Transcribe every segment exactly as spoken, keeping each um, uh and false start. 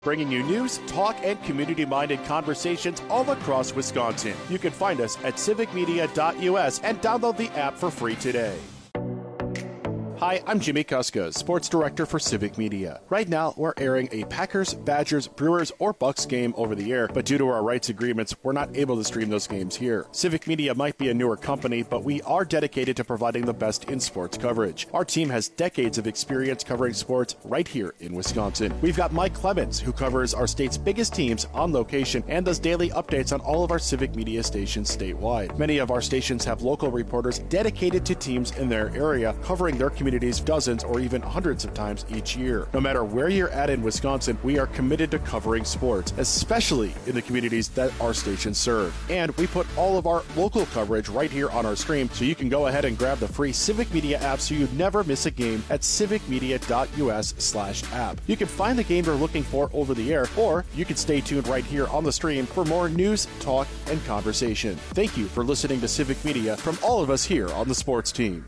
Bringing you news, talk, and community-minded conversations all across Wisconsin. You can find us at civic media dot U S and download the app for free today. Hi, I'm Jimmy Kuska, Sports Director for Civic Media. Right now, we're airing a Packers, Badgers, Brewers, or Bucks game over the air, but due to our rights agreements, we're not able to stream those games here. Civic Media might be a newer company, but we are dedicated to providing the best in sports coverage. Our team has decades of experience covering sports right here in Wisconsin. We've got Mike Clemens, who covers our state's biggest teams on location and does daily updates on all of our Civic Media stations statewide. Many of our stations have local reporters dedicated to teams in their area, covering their community dozens or even hundreds of times each year. No matter where you're at in Wisconsin, we are committed to covering sports, especially in the communities that our stations serve. And we put all of our local coverage right here on our stream, so you can go ahead and grab the free Civic Media app so you never miss a game at civic media dot U S slash app. You can find the game you're looking for over the air, or you can stay tuned right here on the stream for more news, talk, and conversation. Thank you for listening to Civic Media from all of us here on the sports team.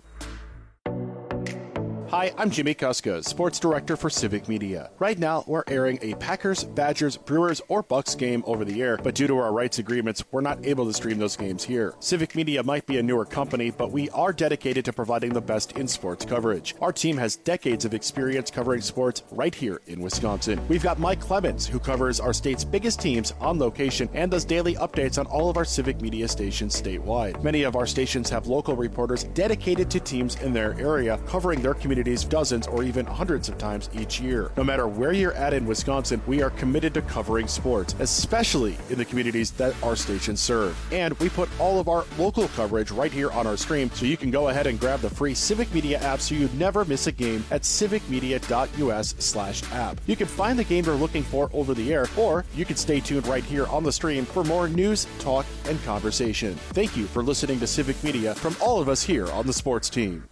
Hi, I'm Jimmy Kuska, Sports Director for Civic Media. Right now, we're airing a Packers, Badgers, Brewers, or Bucks game over the air, but due to our rights agreements, we're not able to stream those games here. Civic Media might be a newer company, but we are dedicated to providing the best in sports coverage. Our team has decades of experience covering sports right here in Wisconsin. We've got Mike Clemens, who covers our state's biggest teams on location and does daily updates on all of our Civic Media stations statewide. Many of our stations have local reporters dedicated to teams in their area, covering their community dozens or even hundreds of times each year. No matter where you're at in Wisconsin, we are committed to covering sports, especially in the communities that our stations serve. And we put all of our local coverage right here on our stream, so you can go ahead and grab the free Civic Media app so you never miss a game at civic media dot U S slash app. You can find the game you're looking for over the air, or you can stay tuned right here on the stream for more news, talk, and conversation. Thank you for listening to Civic Media from all of us here on the sports team.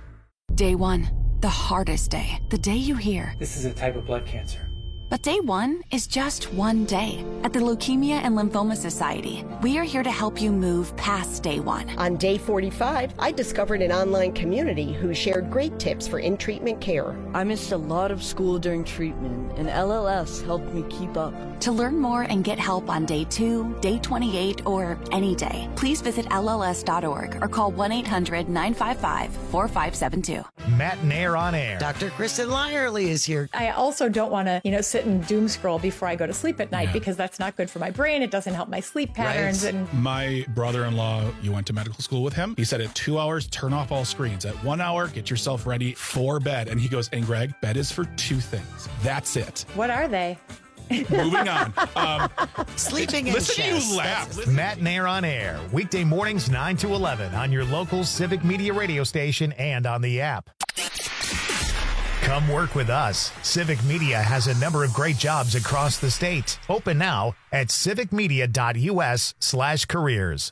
Day one. The hardest day. The day you hear, this is a type of blood cancer. But day one is just one day. At the Leukemia and Lymphoma Society, we are here to help you move past day one. On day forty-five, I discovered an online community who shared great tips for in-treatment care. I missed a lot of school during treatment, and L L S helped me keep up. To learn more and get help on day two, day twenty-eight, or any day, please visit L L S dot org or call one eight hundred nine five five four five seven two. Matt Nair on air. Doctor Kristen Lyerly is here. I also don't want to, you know, sit and doom scroll before I go to sleep at night, yeah, because that's not good for my brain. It doesn't help my sleep patterns. Right. And my brother-in-law, you went to medical school with him. He said at two hours, turn off all screens. At one hour, get yourself ready for bed. And he goes, and Greg, bed is for two things. That's it. What are they? Moving on. Um, Sleeping in Listen chest. to you laugh. Matt Nair on air. Weekday mornings nine to eleven on your local Civic Media radio station and on the app. Come work with us. Civic Media has a number of great jobs across the state. Open now at civic media dot U S slash careers.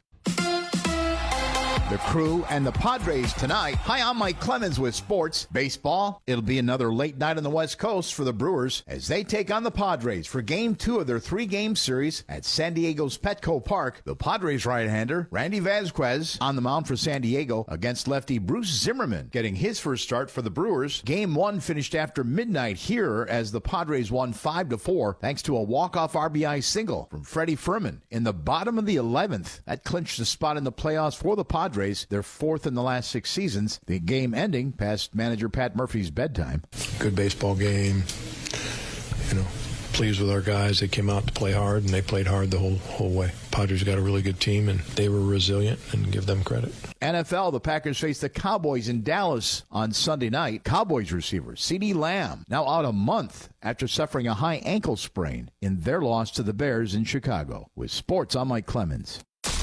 The Crew and the Padres tonight. Hi, I'm Mike Clemens with Sports Baseball. It'll be another late night on the West Coast for the Brewers as they take on the Padres for game two of their three-game series at San Diego's Petco Park. The Padres right-hander, Randy Vasquez, on the mound for San Diego against lefty Bruce Zimmerman, getting his first start for the Brewers. Game one finished after midnight here as the Padres won five to four thanks to a walk-off R B I single from Freddie Furman in the bottom of the eleventh. That clinched the spot in the playoffs for the Padres. They're fourth in the last six seasons. The game ending past manager Pat Murphy's bedtime. Good baseball game. You know, pleased with our guys. They came out to play hard, and they played hard the whole whole way. Padres got a really good team, and they were resilient, and give them credit. N F L, the Packers face the Cowboys in Dallas on Sunday night. Cowboys receiver CeeDee Lamb now out a month after suffering a high ankle sprain in their loss to the Bears in Chicago. With sports, I'm Mike Clemens.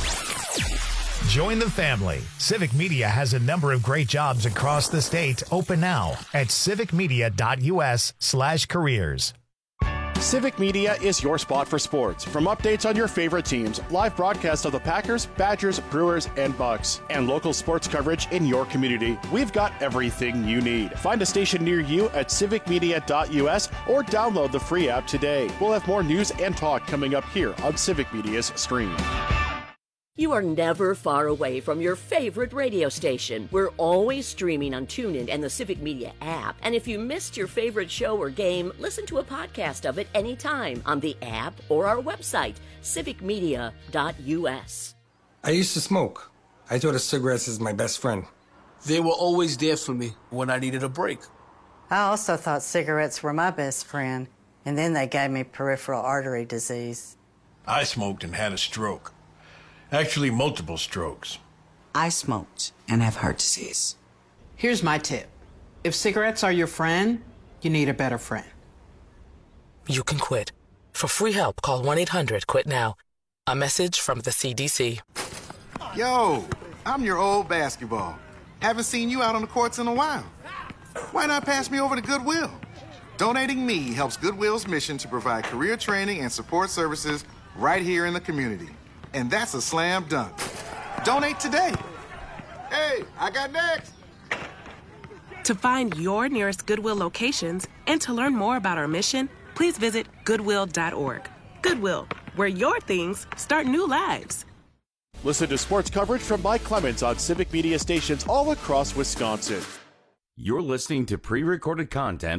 Join the family. Civic Media has a number of great jobs across the state. Open now at civic media dot U S slash careers. Civic Media is your spot for sports. From updates on your favorite teams, live broadcasts of the Packers, Badgers, Brewers, and Bucks, and local sports coverage in your community, we've got everything you need. Find a station near you at civic media dot U S or download the free app today. We'll have more news and talk coming up here on Civic Media's stream. You are never far away from your favorite radio station. We're always streaming on TuneIn and the Civic Media app. And if you missed your favorite show or game, listen to a podcast of it anytime on the app or our website, civic media dot u s. I used to smoke. I thought of cigarettes as my best friend. They were always there for me when I needed a break. I also thought cigarettes were my best friend, and then they gave me peripheral artery disease. I smoked and had a stroke. Actually, multiple strokes. I smoked and have heart disease. Here's my tip. If cigarettes are your friend, you need a better friend. You can quit. For free help, call one eight hundred quit now. A message from the C D C. Yo, I'm your old basketball. Haven't seen you out on the courts in a while. Why not pass me over to Goodwill? Donating me helps Goodwill's mission to provide career training and support services right here in the community. And that's a slam dunk. Donate today. Hey, I got next. To find your nearest Goodwill locations and to learn more about our mission, please visit goodwill dot org. Goodwill, where your things start new lives. Listen to sports coverage from Mike Clemens on Civic Media stations all across Wisconsin. You're listening to pre-recorded content.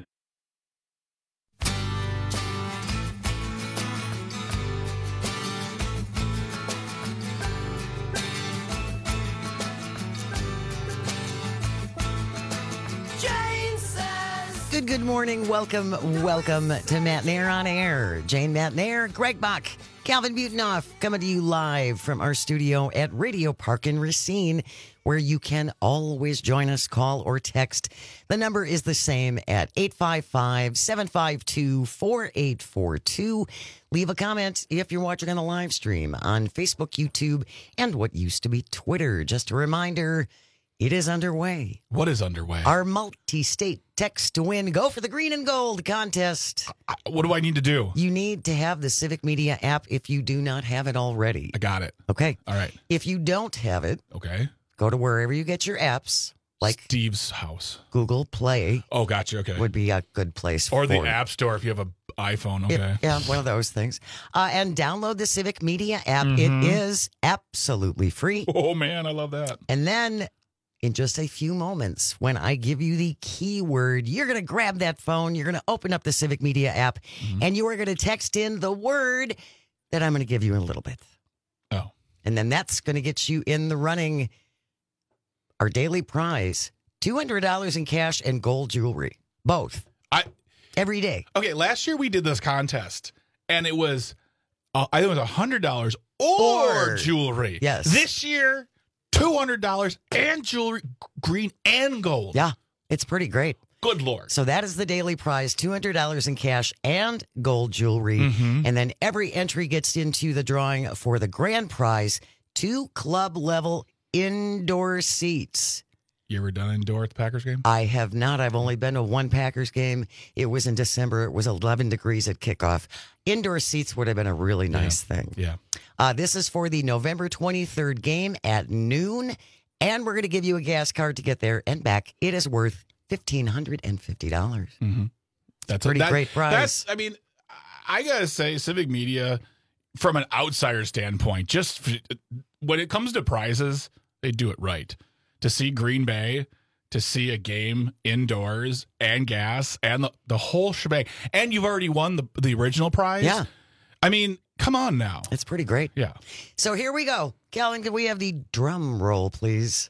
Good, good morning. Welcome, welcome to Matt Nair on Air. Jane Matt Nair, Greg Bach, Calvin Butenoff, coming to you live from our studio at Radio Park in Racine, where you can always join us, call or text. The number is the same at eight five five, seven five two, four eight four two. Leave a comment if you're watching on the live stream on Facebook, YouTube, and what used to be Twitter. Just a reminder, it is underway. What is underway? Our multi-state text to win Go for the Green and Gold contest. I, what do I need to do? You need to have the Civic Media app if you do not have it already. I got it. Okay. All right. If you don't have it, okay, go to wherever you get your apps. Like Steve's house. Google Play. Oh, gotcha. Okay. Would be a good place or for the it. App Store if you have an iPhone. Okay. It, yeah, one of those things. Uh, and download the Civic Media app. Mm-hmm. It is absolutely free. Oh, man, I love that. And then in just a few moments, when I give you the keyword, you're going to grab that phone, you're going to open up the Civic Media app, mm-hmm. and you are going to text in the word that I'm going to give you in a little bit. Oh. And then that's going to get you in the running. Our daily prize, two hundred dollars in cash and gold jewelry. Both. I Every day. Okay, last year we did this contest, and it was, uh, I think it was one hundred dollars or, or jewelry. Yes. This year, two hundred dollars and jewelry, green and gold. Yeah, it's pretty great. Good Lord. So that is the daily prize, two hundred dollars in cash and gold jewelry. Mm-hmm. And then every entry gets into the drawing for the grand prize, two club-level indoor seats. You ever done indoor at the Packers game? I have not. I've only been to one Packers game. It was in December. It was eleven degrees at kickoff. Indoor seats would have been a really nice yeah. thing. Yeah. Uh, this is for the November twenty-third game at noon, and we're going to give you a gas card to get there and back. It is worth fifteen hundred fifty dollars. Mm-hmm. That's a pretty that, great prize. That's, I mean, I got to say, Civic Media, from an outsider standpoint, just when it comes to prizes, they do it right. To see Green Bay, to see a game indoors and gas and the, the whole shebang. And you've already won the, the original prize. Yeah. I mean, come on now. It's pretty great. Yeah. So here we go. Calvin, can we have the drum roll, please?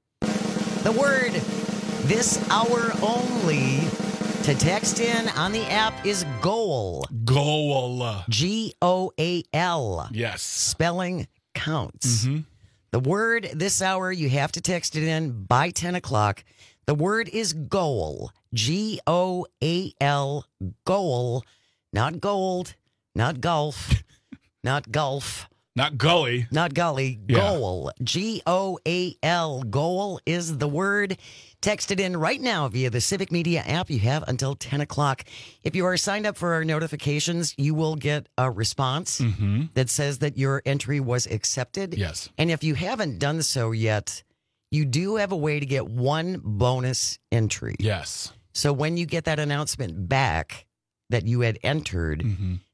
The word this hour only to text in on the app is goal. Goal. G O A L. Yes. Spelling counts. Mm-hmm. The word this hour, you have to text it in by ten o'clock. The word is goal. G O A L. Goal. Not gold. Not golf. Not golf. Not gully. Not gully. Yeah. Goal. G O A L. Goal is the word. Text it in right now via the Civic Media app. You have until ten o'clock. If you are signed up for our notifications, you will get a response mm-hmm. that says that your entry was accepted. Yes. And if you haven't done so yet, you do have a way to get one bonus entry. Yes. So when you get that announcement back that you had entered, mm-hmm.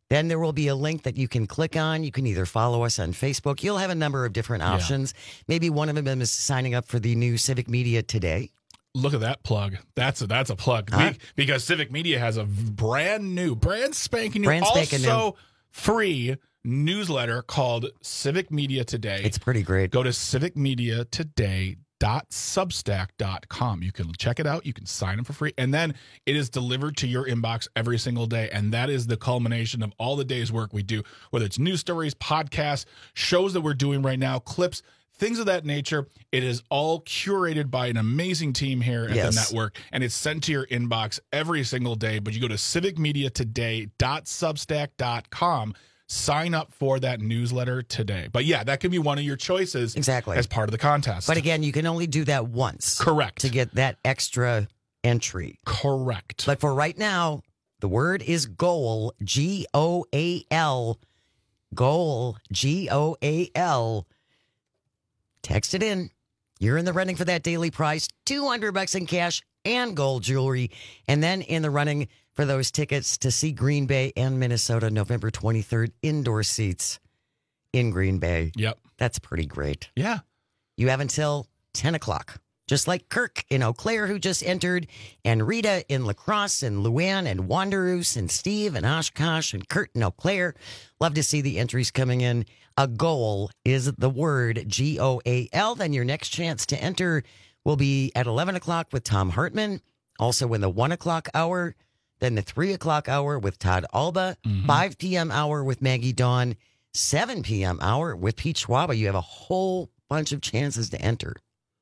Then there will be a link that you can click on. You can either follow us on Facebook. You'll have a number of different options. Yeah. Maybe one of them is signing up for the new Civic Media Today. Look at that plug. That's a, that's a plug. Huh? We, because Civic Media has a brand new, brand spanking new, brand spanking also new. free newsletter called Civic Media Today. It's pretty great. Go to civic media today dot substack dot com. You can check it out. You can sign up for free. And then it is delivered to your inbox every single day. And that is the culmination of all the day's work we do, whether it's news stories, podcasts, shows that we're doing right now, clips, things of that nature. It is all curated by an amazing team here at yes. the network, and it's sent to your inbox every single day. But you go to civic media today dot substack dot com. Sign up for that newsletter today. But yeah, that can be one of your choices exactly as part of the contest. But again, you can only do that once. Correct. To get that extra entry. Correct. But for right now, the word is goal, G O A L. Goal, G O A L. Text it in. You're in the running for that daily prize, two hundred bucks in cash and gold jewelry. And then in the running for those tickets to see Green Bay and Minnesota November twenty-third, indoor seats in Green Bay. Yep. That's pretty great. Yeah. You have until ten o'clock. Just like Kirk in Eau Claire, who just entered, and Rita in La Crosse, and Luann and Wanderous, and Steve and Oshkosh, and Kurt in Eau Claire. Love to see the entries coming in. A goal is the word, G O A L. Then your next chance to enter will be at eleven o'clock with Tom Hartman. Also in the one o'clock hour. Then the three o'clock hour with Todd Alba, mm-hmm. five p.m. hour with Maggie Dawn, seven p.m. hour with Pete Schwaba. You have a whole bunch of chances to enter.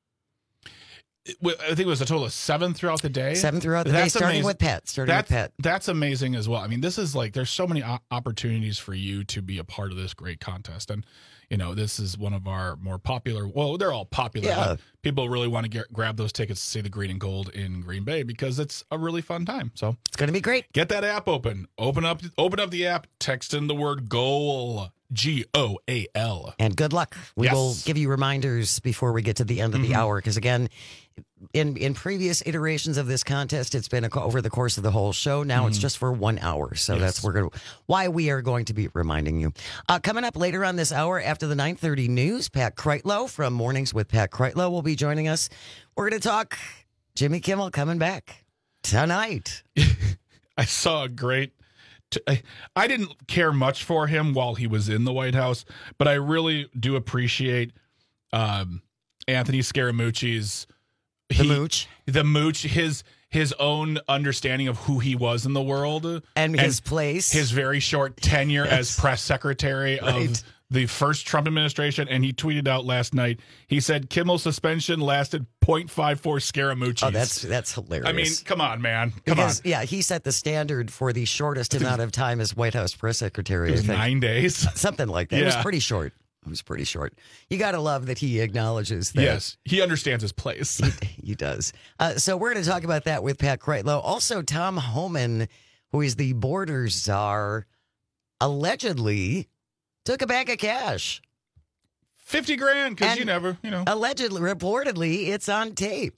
I think it was a total of seven throughout the day. Seven throughout the that's day, starting amazing. with Pet. Starting that's, with Pet. That's amazing as well. I mean, this is like, there's so many opportunities for you to be a part of this great contest. And, you know, this is one of our more popular, well, they're all popular. Yeah. People really want to get, grab those tickets to see the green and gold in Green Bay because it's a really fun time. So it's going to be great. Get that app open. Open up, open up the app, text in the word goal. G O A L. And good luck. We yes. will give you reminders before we get to the end of the mm-hmm. hour. Because again, in in previous iterations of this contest, it's been a, over the course of the whole show. Now mm-hmm. it's just for one hour. So yes. that's we're gonna, why we are going to be reminding you. Uh, coming up later on this hour after the nine thirty news, Pat Kreitlow from Mornings with Pat Kreitlow will be joining us. We're going to talk Jimmy Kimmel coming back tonight. I saw a great... I, I didn't care much for him while he was in the White House, but I really do appreciate um, Anthony Scaramucci's the he, mooch, the mooch, his his own understanding of who he was in the world and, and his place, his very short tenure yes. as press secretary right. of the first Trump administration. And he tweeted out last night. He said Kimmel's suspension lasted zero point five four Scaramucci's. Oh, that's that's hilarious. I mean, come on, man. Come because, on. Yeah, he set the standard for the shortest amount of time as White House press secretary. It was nine days. Something like that. Yeah. It was pretty short. It was pretty short. You got to love that he acknowledges that. Yes, he understands his place. he, he does. Uh, so we're going to talk about that with Pat Kreitlow. Also, Tom Homan, who is the border czar, allegedly took a bag of cash. fifty grand, because you never, you know. Allegedly, reportedly, it's on tape.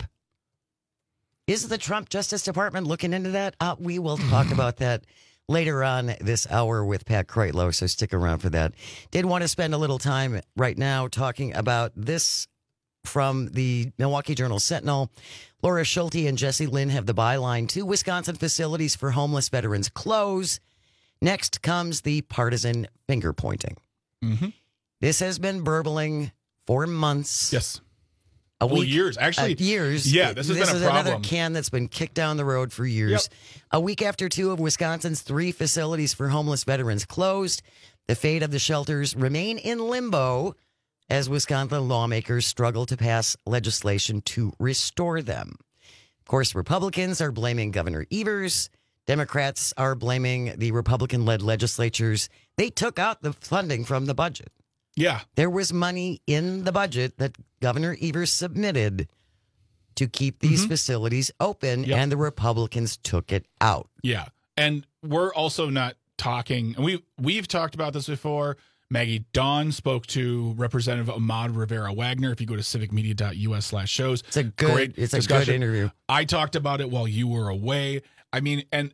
Is the Trump Justice Department looking into that? Uh, we will talk about that later on this hour with Pat Kreitlow, so stick around for that. Did want to spend a little time right now talking about this from the Milwaukee Journal-Sentinel. Laura Schulte and Jesse Lynn have the byline, two Wisconsin facilities for homeless veterans close. Next comes the partisan finger pointing. Mm-hmm. This has been burbling for months. Yes. A well, week, years. Actually, uh, years. Yeah, this has this been a is problem. Another can that's been kicked down the road for years. Yep. A week after two of Wisconsin's three facilities for homeless veterans closed, the fate of the shelters remain in limbo as Wisconsin lawmakers struggle to pass legislation to restore them. Of course, Republicans are blaming Governor Evers. Democrats are blaming the Republican-led legislatures. They took out the funding from the budget. Yeah. There was money in the budget that Governor Evers submitted to keep these mm-hmm. facilities open, yep. and the Republicans took it out. Yeah. And we're also not talking, and we, we've talked about this before. Maggie Dawn spoke to Representative Ahmad Rivera-Wagner. If you go to civic media dot u s slash shows. It's a good, great it's a discussion. good interview. I talked about it while you were away. I mean, and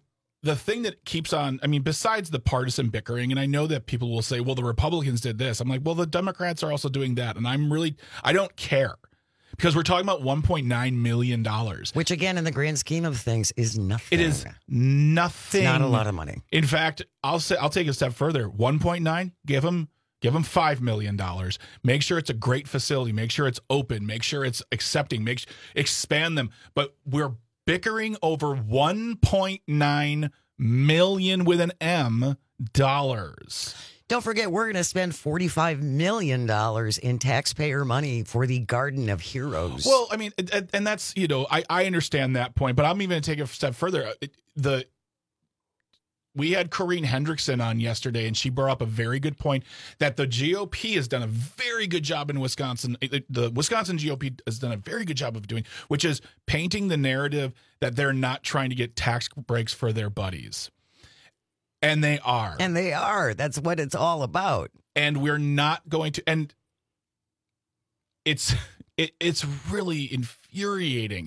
the thing that keeps on, I mean, besides the partisan bickering, and I know that people will say, well, the Republicans did this. I'm like, well, the Democrats are also doing that. And I'm really, I don't care because we're talking about one point nine million dollars. Which, again, in the grand scheme of things, is nothing. It is nothing. It's not a lot of money. In fact, I'll say, I'll take it a step further. one point nine, give them, give them five million dollars. Make sure it's a great facility. Make sure it's open. Make sure it's accepting. Make expand them. But we're bickering over one point nine million with an M dollars. Don't forget, we're going to spend forty-five million dollars in taxpayer money for the Garden of Heroes. Well, I mean, and, and that's, you know, I, I understand that point, but I'm even going to take it a step further. The We had Corrine Hendrickson on yesterday, and she brought up a very good point that the G O P has done a very good job in Wisconsin. The Wisconsin G O P has done a very good job of doing, which is painting the narrative that they're not trying to get tax breaks for their buddies. And they are. And they are. That's what it's all about. And we're not going to, and it's it, it's really infuriating.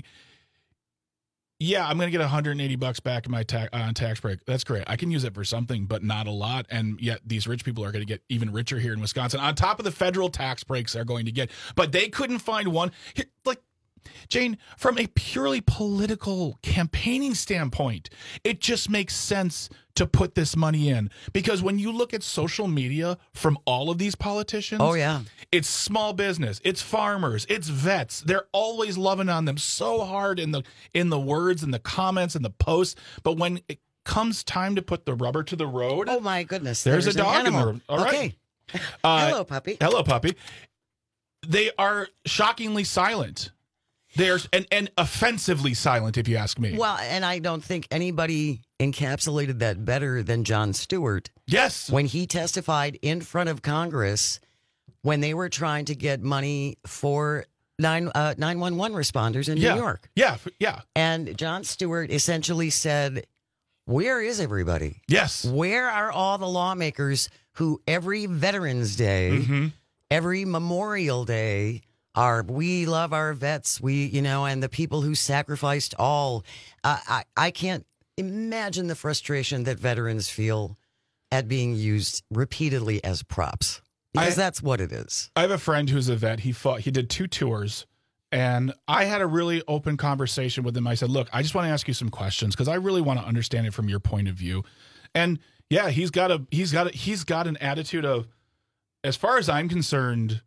Yeah, I'm going to get one hundred eighty bucks back in my ta- on tax break. That's great. I can use it for something, but not a lot. And yet these rich people are going to get even richer here in Wisconsin on top of the federal tax breaks they're going to get. But they couldn't find one. Here, like, Jane, from a purely political campaigning standpoint, it just makes sense to put this money in. Because when you look at social media from all of these politicians, oh yeah, it's small business, it's farmers, it's vets. They're always loving on them so hard in the in the words and the comments and the posts. But when it comes time to put the rubber to the road, oh my goodness, there's, there's a dog in the room. All right. Okay. Uh, hello, puppy. Hello, puppy. They are shockingly silent. They're and, and offensively silent, if you ask me. Well, and I don't think anybody encapsulated that better than Jon Stewart. Yes. When he testified in front of Congress when they were trying to get money for nine uh, nine one one responders in yeah. New York. Yeah, yeah. And Jon Stewart essentially said, where is everybody? Yes. Where are all the lawmakers who every Veterans Day, mm-hmm. every Memorial Day, are we love our vets, we, you know, and the people who sacrificed all. Uh, I, I can't imagine the frustration that veterans feel at being used repeatedly as props, because I, that's what it is. I have a friend who's a vet. He fought, he did two tours, and I had a really open conversation with him. I said, look, I just want to ask you some questions because I really want to understand it from your point of view. And yeah, he's got a, he's got a, he's got an attitude of, as far as I'm concerned,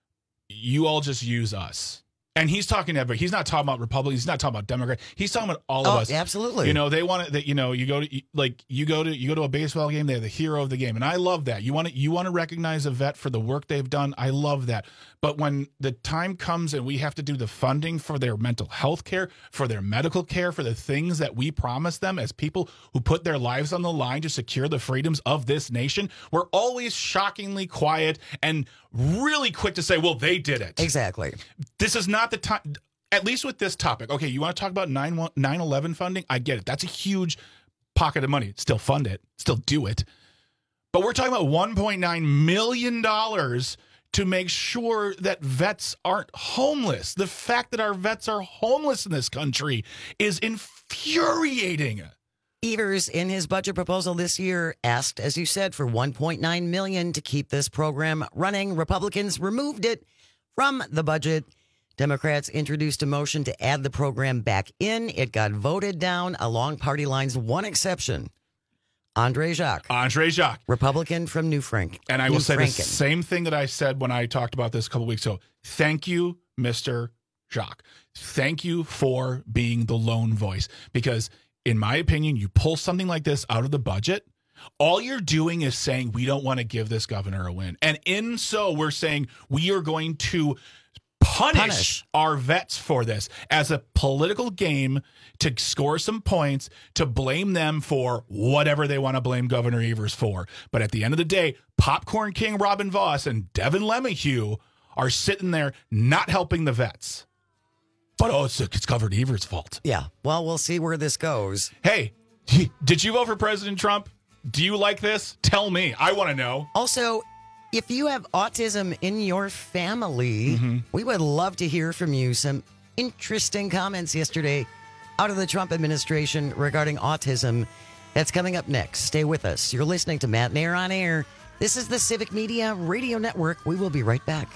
you all just use us. And he's talking to everybody. He's not talking about Republicans. He's not talking about Democrats. He's talking about all of oh, us. Absolutely. You know, they want it that, you know, you go to like you go to you go to a baseball game, they're the hero of the game. And I love that. You want to you want to recognize a vet for the work they've done. I love that. But when the time comes and we have to do the funding for their mental health care, for their medical care, for the things that we promise them as people who put their lives on the line to secure the freedoms of this nation, we're always shockingly quiet and really quick to say, well, they did it. Exactly. This is not the time, at least with this topic. Okay, you want to talk about nine eleven funding? I get it. That's a huge pocket of money. Still fund it. Still do it. But we're talking about one point nine million dollars to make sure that vets aren't homeless. The fact that our vets are homeless in this country is infuriating. Evers, in his budget proposal this year, asked, as you said, for one point nine million dollars to keep this program running. Republicans removed it from the budget. Democrats introduced a motion to add the program back in. It got voted down along party lines, one exception. Andre Jacques. Andre Jacques. Republican from New Frank. And I New will say Franken. the same thing that I said when I talked about this a couple weeks ago. Thank you, Mister Jacques. Thank you for being the lone voice. Because in my opinion, you pull something like this out of the budget, all you're doing is saying we don't want to give this governor a win. And in so, we're saying we are going to punish, punish our vets for this as a political game to score some points, to blame them for whatever they want to blame Governor Evers for. But at the end of the day, Popcorn King Robin Vos and Devin LeMahieu are sitting there not helping the vets. But, oh, it's, it's Governor Evers' fault. Yeah. Well, we'll see where this goes. Hey, did you vote for President Trump? Do you like this? Tell me. I want to know. Also, if you have autism in your family, mm-hmm. we would love to hear from you. Some interesting comments yesterday out of the Trump administration regarding autism. That's coming up next. Stay with us. You're listening to Matt Nair on Air. This is the Civic Media Radio Network. We will be right back.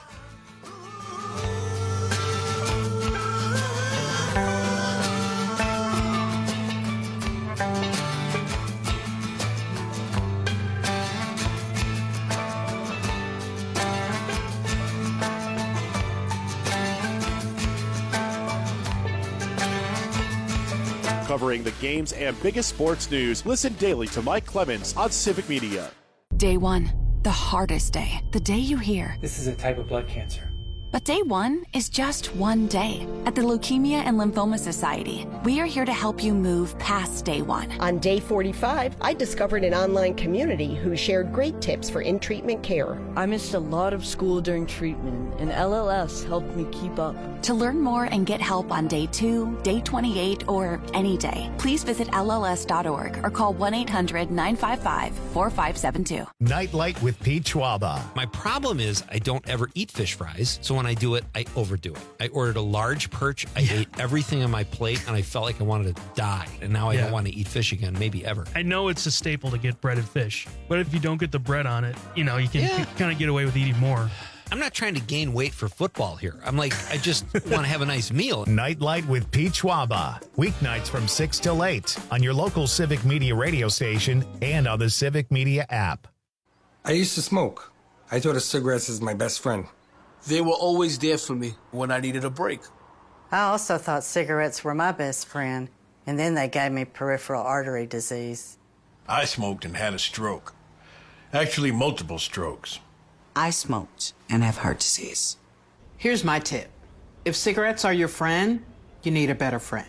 Covering the games and biggest sports news. Listen daily to Mike Clemens on Civic Media. Day one, the hardest day. The day you hear. This is a type of blood cancer. But day one is just one day. At the Leukemia and Lymphoma Society, we are here to help you move past day one. On day forty-five, I discovered an online community who shared great tips for in-treatment care. I missed a lot of school during treatment, and L L S helped me keep up. To learn more and get help on day two, day twenty-eight, or any day, please visit L L S dot org or call one eight hundred nine five five four five seven two. Nightlight with Pete Schwaba. My problem is I don't ever eat fish fries, so when I do it, I overdo it. I ordered a large perch. I yeah. ate everything on my plate, and I felt like I wanted to die. And now I yeah. don't want to eat fish again, maybe ever. I know it's a staple to get breaded fish, but if you don't get the bread on it, you know, you can yeah. kind of get away with eating more. I'm not trying to gain weight for football here. I'm like, I just want to have a nice meal. Nightlight with Pete Schwaba. Weeknights from six till eight on your local Civic Media radio station and on the Civic Media app. I used to smoke. I thought of cigarettes as my best friend. They were always there for me when I needed a break. I also thought cigarettes were my best friend, and then they gave me peripheral artery disease. I smoked and had a stroke. Actually, multiple strokes. I smoked and have heart disease. Here's my tip. If cigarettes are your friend, you need a better friend.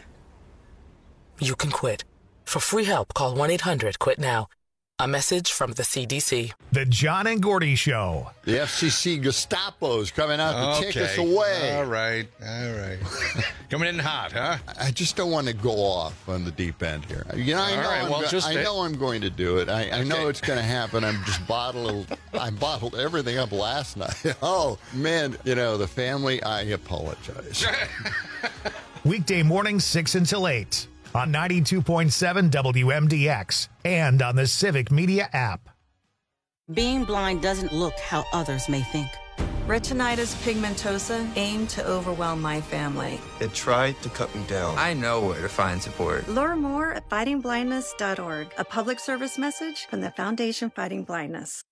You can quit. For free help, call one eight hundred quit now. A message from the C D C. The John and Gordy Show. The F C C Gestapo's coming out to okay. take us away. All right, all right. Coming in hot, huh? I just don't want to go off on the deep end here. You know, I know, right, I'm, well, go- just I know I'm going to do it. I, okay. I know it's going to happen. I'm just bottled. I bottled everything up last night. Oh man, you know the family. I apologize. Weekday mornings six until eight. On ninety-two point seven W M D X and on the Civic Media app. Being blind doesn't look how others may think. Retinitis pigmentosa aimed to overwhelm my family. It tried to cut me down. I know where to find support. Learn more at fighting blindness dot org, a public service message from the Foundation Fighting Blindness.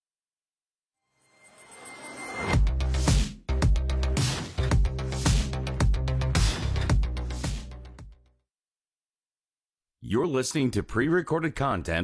You're listening to pre-recorded content.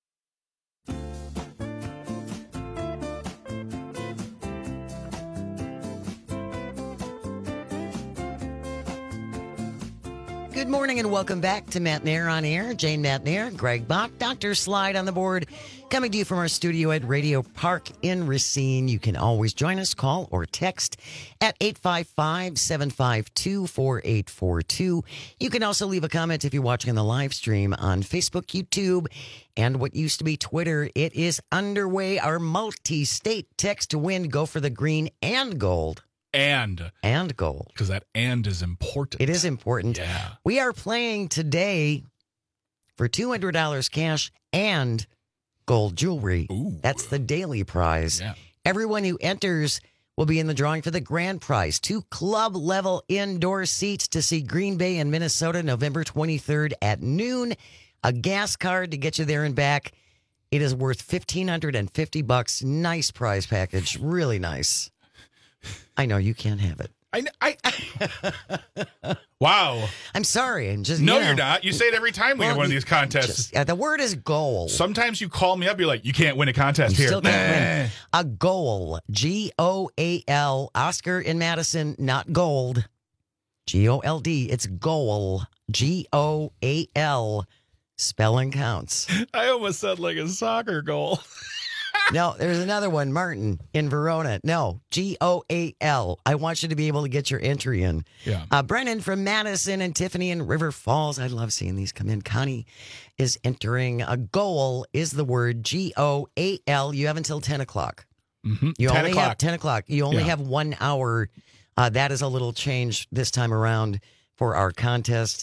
Good morning and welcome back to Matt Nair on Air. Jane Matt Nair, Greg Bach, Doctor Slide on the board. Coming to you from our studio at Radio Park in Racine. You can always join us, call or text at eight five five, seven five two, four eight four two. You can also leave a comment if you're watching on the live stream on Facebook, YouTube, and what used to be Twitter. It is underway. Our multi-state text to win. Go for the green and gold. And. And gold. Because that and is important. It is important. Yeah. We are playing today for two hundred dollars cash and gold jewelry. Ooh. That's the daily prize. Yeah. Everyone who enters will be in the drawing for the grand prize. Two club-level indoor seats to see Green Bay and Minnesota November twenty-third at noon. A gas card to get you there and back. It is worth fifteen hundred fifty bucks. Nice prize package. Really nice. I know you can't have it. I, I, wow. I'm sorry. I'm just no, you know, you're not. You say it every time we well, get one of you, these contests. Just, uh, the word is goal. Sometimes you call me up. You're like, you can't win a contest you here. Still can't win. A goal. G O A L. Oscar in Madison, not gold. G O L D. It's goal. G O A L. Spelling counts. I almost said like a soccer goal. No, there's another one, Martin in Verona. No, G O A L. I want you to be able to get your entry in. Yeah. Uh, Brennan from Madison and Tiffany in River Falls. I love seeing these come in. Connie is entering. A goal is the word G O A L. You have until ten o'clock. Mm-hmm. You ten only o'clock. have ten o'clock. You only Yeah. have one hour. Uh, that is a little change this time around for our contest.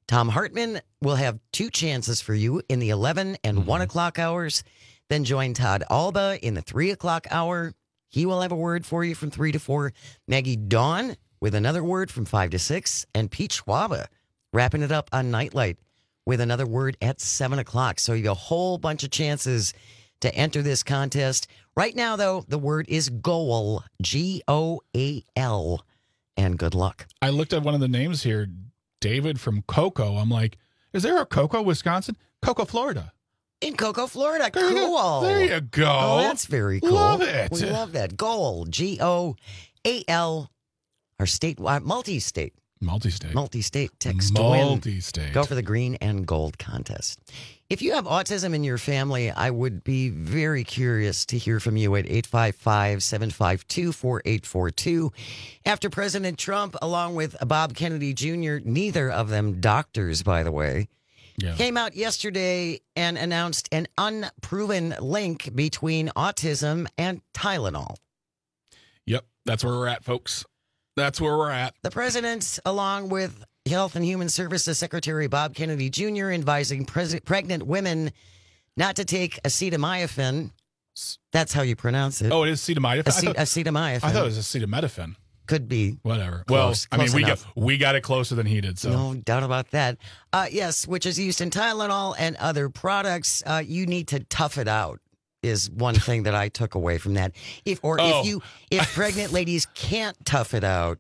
Tom Hartman will have two chances for you in the eleven and Mm-hmm. one o'clock hours. Then join Todd Alba in the three o'clock hour. He will have a word for you from three to four. Maggie Dawn with another word from five to six. And Pete Schwaba wrapping it up on Nightlight with another word at seven o'clock. So you have a whole bunch of chances to enter this contest. Right now, though, the word is goal, G O A L. And good luck. I looked at one of the names here, David from Cocoa. I'm like, is there a Cocoa, Wisconsin? Cocoa, Florida. In Cocoa, Florida. There you Cool. go. There you go. Oh, that's very cool. Love it. We love that. Goal, G O A L. Our state, uh, multi-state. Multi-state. Multi-state text to win. Multi-state. Go for the green and gold contest. If you have autism in your family, I would be very curious to hear from you at eight five five, seven five two, four eight four two. After President Trump, along with Bob Kennedy Junior, neither of them doctors, by the way, yeah. came out yesterday and announced an unproven link between autism and Tylenol. Yep, that's where we're at, folks. That's where we're at. The president, along with Health and Human Services Secretary Bob Kennedy Junior, advising pres- pregnant women not to take acetaminophen. That's how you pronounce it. Oh, it is acetaminophen? Acet- I thought, acetaminophen. I thought it was acetaminophen. Could be. Whatever. Close, well, I mean, close we enough. got, we got it closer than he did. So No doubt about that. Uh, yes, which is used in Tylenol and other products. Uh, you need to tough it out is one thing that I took away from that. If Or Oh. if you if pregnant ladies can't tough it out,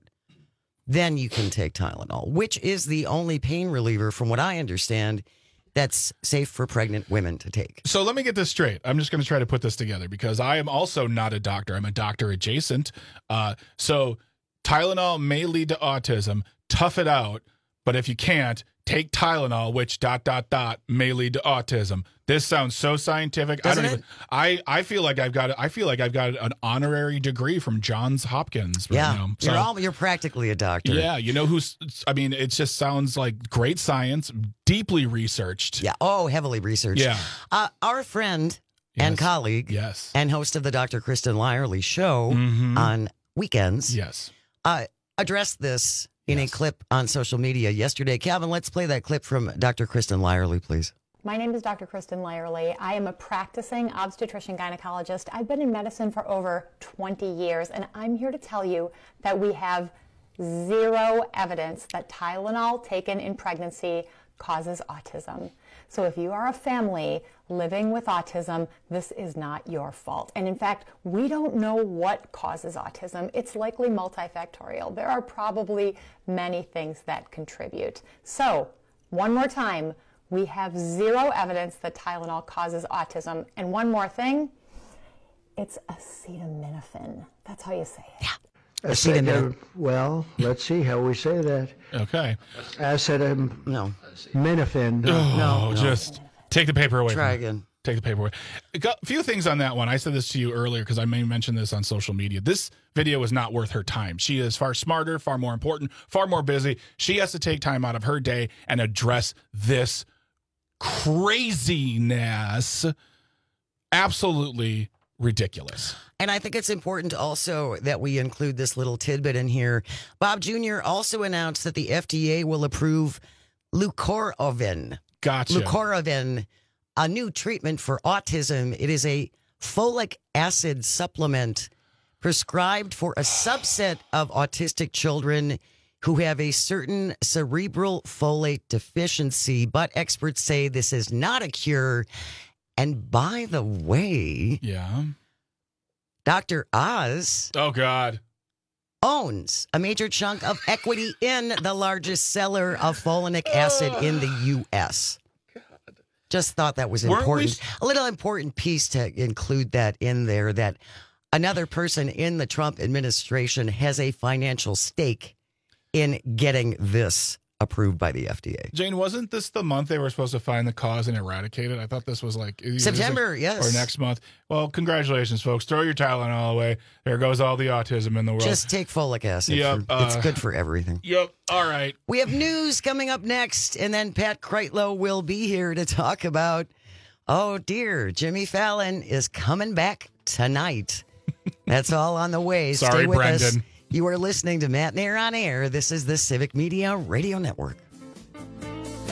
then you can take Tylenol, which is the only pain reliever, from what I understand, that's safe for pregnant women to take. So let me get this straight. I'm just going to try to put this together because I am also not a doctor. I'm a doctor adjacent. Uh, so Tylenol may lead to autism. Tough it out. But if you can't, take Tylenol, which dot, dot, dot may lead to autism. This sounds so scientific. Doesn't I don't it? even, I, I feel like I've got, I feel like I've got an honorary degree from Johns Hopkins right yeah, now. So, you're all, you're practically a doctor. yeah. You know who's, I mean, it just sounds like great science, deeply researched. Yeah. Oh, heavily researched. Yeah. Uh, our friend and Yes. colleague, Yes. and host of the Doctor Kristen Lyerly show Mhm. on weekends, Yes. uh, addressed this in a clip on social media yesterday. Calvin, let's play that clip from Doctor Kristen Lyerly, please. My name is Doctor Kristen Lyerly. I am a practicing obstetrician gynecologist. I've been in medicine for over twenty years, and I'm here to tell you that we have zero evidence that Tylenol taken in pregnancy causes autism. So if you are a family living with autism, this is not your fault. And in fact, we don't know what causes autism. It's likely multifactorial. There are probably many things that contribute. So one more time, we have zero evidence that Tylenol causes autism. And one more thing, it's acetaminophen. That's how you say it. Yeah. Acetaminophen. Well, let's see how we say that. Okay. Acetaminophen. No. Minophen. Oh, No, no. just take the paper away. Try from me. again. Take the paper away. A cou- few things on that one. I said this to you earlier because I may mention this on social media. This video is not worth her time. She is far smarter, far more important, far more busy. She has to take time out of her day and address this craziness. Absolutely ridiculous. And I think it's important also that we include this little tidbit in here. Bob Junior also announced that the F D A will approve Leucorovin. Gotcha. Leucorovin, a new treatment for autism. It is a folic acid supplement prescribed for a subset of autistic children who have a certain cerebral folate deficiency, but experts say this is not a cure. And by the way, yeah, Doctor Oz oh God, owns a major chunk of equity in the largest seller of folinic acid in the U S Just thought that was Weren't we important. s- A little important piece to include that in there, that another person in the Trump administration has a financial stake in getting this approved by the F D A. Jane, wasn't this the month they were supposed to find the cause and eradicate it? I thought this was like either September, this- yes. or next month. Well, congratulations, folks. Throw your Tylenol away. There goes all the autism in the world. Just take folic acid. Yep, for- it's uh, good for everything. Yep. All right. We have news coming up next, and then Pat Kreitlow will be here to talk about, oh dear, Jimmy Fallon is coming back tonight. That's all on the way. Stay Sorry, with us. Brendan. You are listening to Matt Nair on Air. This is the Civic Media Radio Network.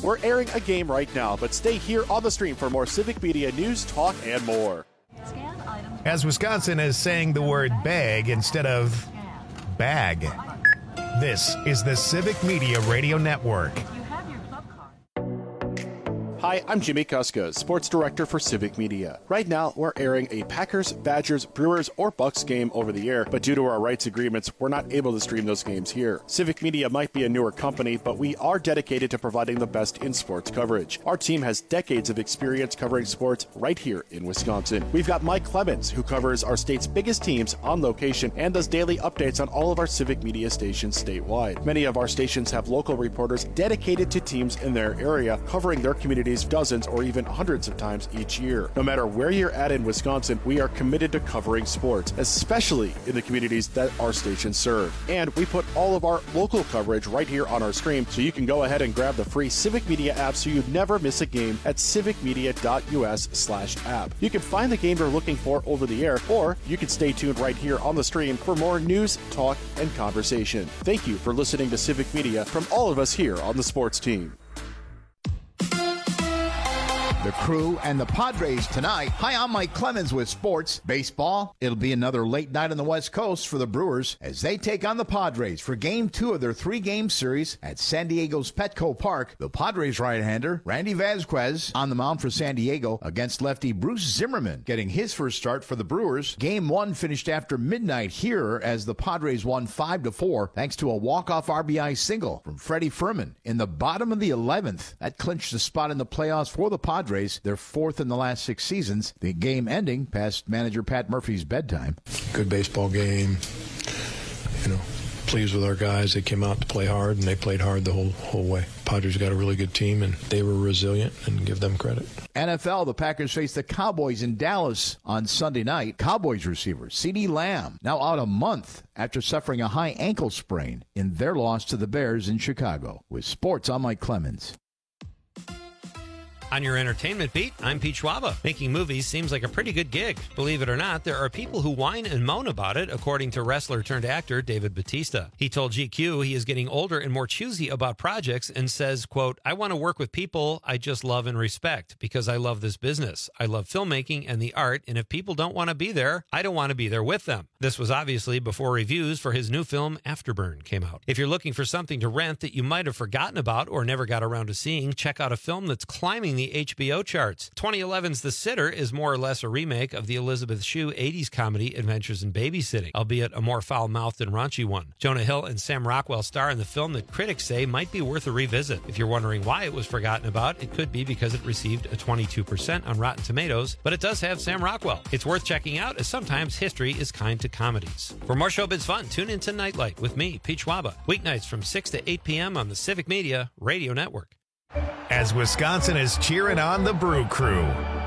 we're airing a game right now, but stay here on the stream for more Civic Media news, talk, and more. As Wisconsin is saying the word bag instead of bag. This is the Civic Media Radio Network. Hi, I'm Jimmy Kuska, Sports Director for Civic Media. Right now, we're airing a Packers, Badgers, Brewers, or Bucks game over the air, but due to our rights agreements, we're not able to stream those games here. Civic Media might be a newer company, but we are dedicated to providing the best in sports coverage. Our team has decades of experience covering sports right here in Wisconsin. We've got Mike Clemens, who covers our state's biggest teams on location and does daily updates on all of our Civic Media stations statewide. Many of our stations have local reporters dedicated to teams in their area, covering their communities dozens or even hundreds of times each year. No matter where you're at in Wisconsin, we are committed to covering sports, especially in the communities that our stations serve. And we put all of our local coverage right here on our stream, so you can go ahead and grab the free Civic Media app so you never miss a game at civicmedia.us slash app. You can find the game you're looking for over the air, or you can stay tuned right here on the stream for more news, talk, and conversation. Thank you for listening to Civic Media from all of us here on the sports team. The Crew and the Padres tonight. Hi, I'm Mike Clemens with Sports Baseball. It'll be another late night on the West Coast for the Brewers as they take on the Padres for game two of their three-game series at San Diego's Petco Park. The Padres right-hander, Randy Vasquez, on the mound for San Diego against lefty Bruce Zimmerman, getting his first start for the Brewers. Game one finished after midnight here as the Padres won five to four thanks to a walk-off R B I single from Freddie Furman in the bottom of the eleventh. That clinched the spot in the playoffs for the Padres. They're fourth in the last six seasons. The game ending past manager Pat Murphy's bedtime. Good baseball game. You know, pleased with our guys. They came out to play hard, and they played hard the whole whole way. Padres got a really good team, and they were resilient, and give them credit. N F L, the Packers face the Cowboys in Dallas on Sunday night. Cowboys receiver CeeDee Lamb now out a month after suffering a high ankle sprain in their loss to the Bears in Chicago. With sports, I'm Mike Clemens. On your entertainment beat, I'm Pete Schwaba. Making movies seems like a pretty good gig. Believe it or not, there are people who whine and moan about it, according to wrestler-turned-actor David Batista. He told G Q he is getting older and more choosy about projects and says, quote, I want to work with people I just love and respect because I love this business. I love filmmaking and the art, and if people don't want to be there, I don't want to be there with them. This was obviously before reviews for his new film, Afterburn, came out. If you're looking for something to rent that you might have forgotten about or never got around to seeing, check out a film that's climbing the H B O charts. twenty eleven's The Sitter is more or less a remake of the Elizabeth Shue eighties comedy Adventures in Babysitting, albeit a more foul-mouthed and raunchy one. Jonah Hill and Sam Rockwell star in the film that critics say might be worth a revisit. If you're wondering why it was forgotten about, it could be because it received a twenty-two percent on Rotten Tomatoes, but it does have Sam Rockwell. It's worth checking out, as sometimes history is kind to comedies. For more showbiz fun, tune into Nightlight with me, Pete Schwaba, weeknights from six to eight p.m. on the Civic Media Radio Network. As Wisconsin is cheering on the Brew Crew.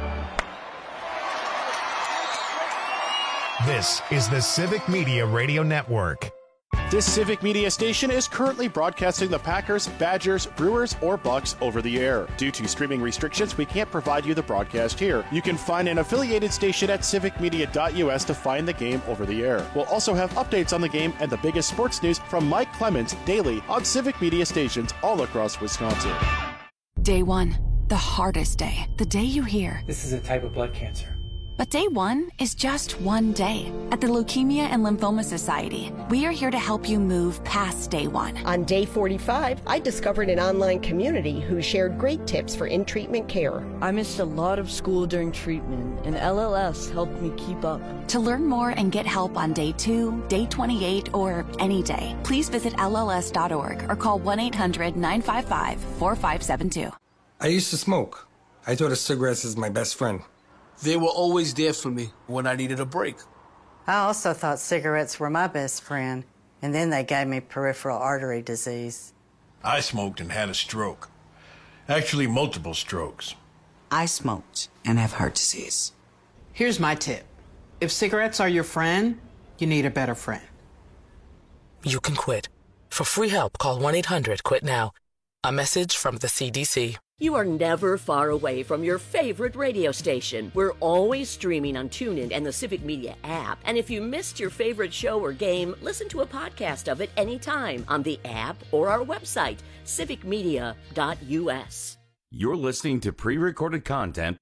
This is the Civic Media Radio Network. This Civic Media station is currently broadcasting the Packers, Badgers, Brewers, or Bucks over the air. Due to streaming restrictions, we can't provide you the broadcast here. You can find an affiliated station at civic media dot u s to find the game over the air. We'll also have updates on the game and the biggest sports news from Mike Clemens daily on Civic Media stations all across Wisconsin. Day one, the hardest day, the day you hear, this is a type of blood cancer. But day one is just one day. At the Leukemia and Lymphoma Society, we are here to help you move past day one. On day forty-five, I discovered an online community who shared great tips for in-treatment care. I missed a lot of school during treatment, and L L S helped me keep up. To learn more and get help on day two, day twenty-eight, or any day, please visit L L S dot org or call one eight hundred nine five five four five seven two. I used to smoke. I thought of cigarettes as my best friend. They were always there for me when I needed a break. I also thought cigarettes were my best friend, and then they gave me peripheral artery disease. I smoked and had a stroke. Actually, multiple strokes. I smoked and have heart disease. Here's my tip. If cigarettes are your friend, you need a better friend. You can quit. For free help, call one eight hundred quit now. A message from the C D C. You are never far away from your favorite radio station. We're always streaming on TuneIn and the Civic Media app. And if you missed your favorite show or game, listen to a podcast of it anytime on the app or our website, civic media dot u s. You're listening to pre-recorded content.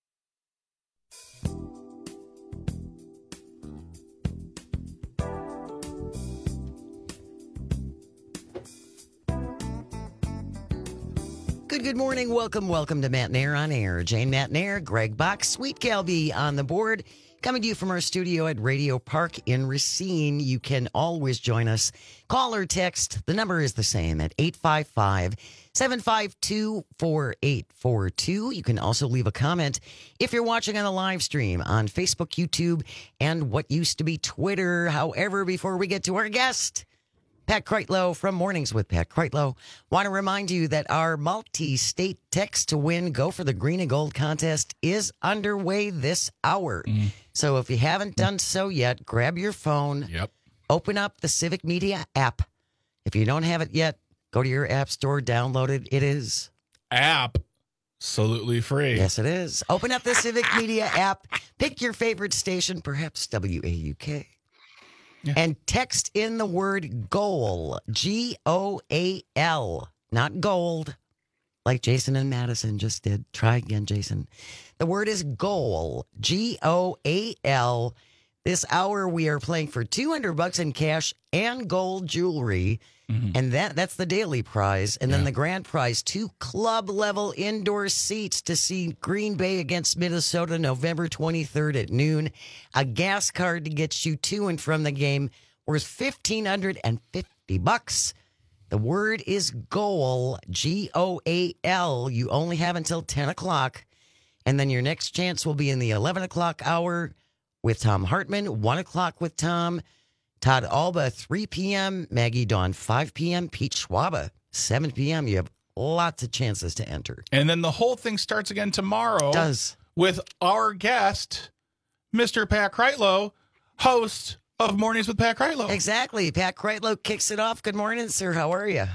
Good, good morning. Welcome, welcome to Matt Nair on Air. Jane Matt Nair, Greg Bach, Sweet Calby on the board. Coming to you from our studio at Radio Park in Racine. You can always join us. Call or text. The number is the same at eight five five, seven five two, four eight four two. You can also leave a comment if you're watching on a live stream on Facebook, YouTube, and what used to be Twitter. However, before we get to our guest, Pat Kreitlow from Mornings with Pat Kreitlow. Want to remind you that our multi-state text to win Go for the Green and Gold contest is underway this hour. Mm. So if you haven't done so yet, grab your phone. Yep. Open up the Civic Media app. If you don't have it yet, go to your app store, download it. It is app. Absolutely free. Yes, it is. Open up the Civic Media app. Pick your favorite station, perhaps W A U K. Yeah. And text in the word goal, G O A L, not gold, like Jason and Madison just did. Try again, Jason. The word is goal, G O A L. This hour we are playing for two hundred bucks in cash and gold jewelry. Mm-hmm. And that that's the daily prize. And yeah. then the grand prize, two club-level indoor seats to see Green Bay against Minnesota November twenty-third at noon. A gas card to get you to and from the game worth fifteen hundred fifty bucks. The word is goal, G O A L. You only have until ten o'clock. And then your next chance will be in the eleven o'clock hour with Tom Hartman, one o'clock with Tom. Todd Alba, three p.m., Maggie Dawn, five p.m., Pete Schwaba, seven p.m. You have lots of chances to enter. And then the whole thing starts again tomorrow. It does. With our guest, Mister Pat Kreitlow, host of Mornings with Pat Kreitlow. Exactly. Pat Kreitlow kicks it off. Good morning, sir. How are you?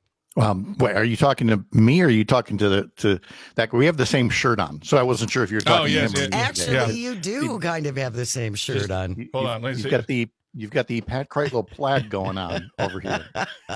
Um, wait, are you talking to me or are you talking to the to that? We have the same shirt on, so I wasn't sure if you're talking oh, yes, to him. Yeah. Actually, yeah. you do kind of have the same shirt Just, on. You, Hold on, let's you've see. got the You've got the Pat Kreitlow plaid going on over here.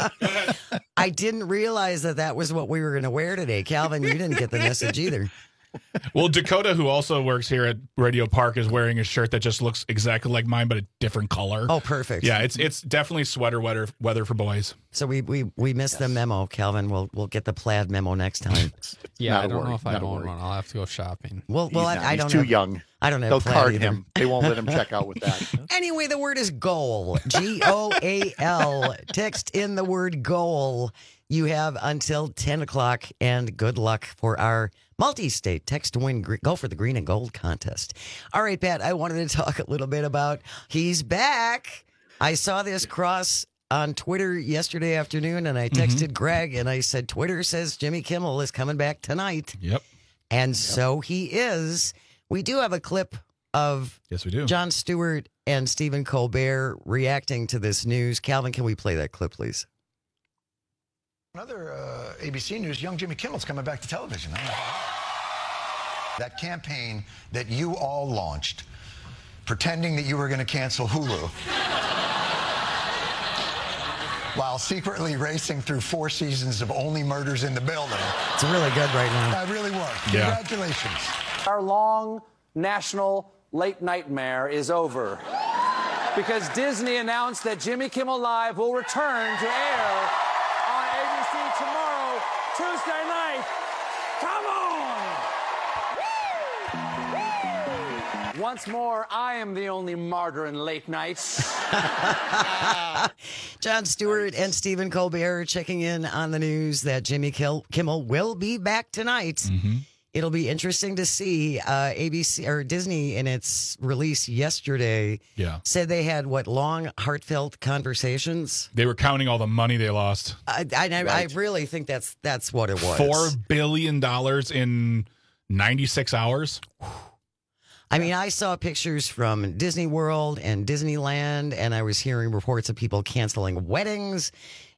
I didn't realize that that was what we were going to wear today. Calvin, you didn't get the message either. Well, Dakota, who also works here at Radio Park, is wearing a shirt that just looks exactly like mine, but a different color. Oh, perfect. Yeah, it's it's definitely sweater weather weather for boys. So we we, we missed yes. the memo, Calvin. We'll we'll get the plaid memo next time. yeah, not I don't worry, know if I own worry. one. I'll have to go shopping. Well, well, he's I, I don't. He's too have, young. I don't have. They'll plaid card either. him. They won't let him check out with that. Anyway, the word is goal. G O A L. Text in the word goal. You have until ten o'clock, and good luck for our multi-state text to win. Go for the green and gold contest. All right, Pat, I wanted to talk a little bit about he's back. I saw this cross on Twitter yesterday afternoon, and I texted mm-hmm. Greg, and I said, Twitter says Jimmy Kimmel is coming back tonight. Yep. And yep. so he is. We do have a clip of yes, we do. Jon Stewart and Stephen Colbert reacting to this news. Calvin, can we play that clip, please? Another uh, A B C News, young Jimmy Kimmel's coming back to television. That campaign that you all launched, pretending that you were going to cancel Hulu, while secretly racing through four seasons of Only Murders in the Building. It's really good right now. That really was. Yeah. Congratulations. Our long national late nightmare is over because Disney announced that Jimmy Kimmel Live will return to air on A B C tomorrow, Tuesday night. Come on! Once more, I am the only martyr in late nights. Jon Stewart and Stephen Colbert checking in on the news that Jimmy Kimmel will be back tonight. Mm-hmm. It'll be interesting to see. Uh, A B C or Disney, in its release yesterday, yeah. said they had what long, heartfelt conversations. They were counting all the money they lost. I, I, right. I really think that's that's what it was. Four billion dollars in ninety-six hours. I mean, I saw pictures from Disney World and Disneyland, and I was hearing reports of people canceling weddings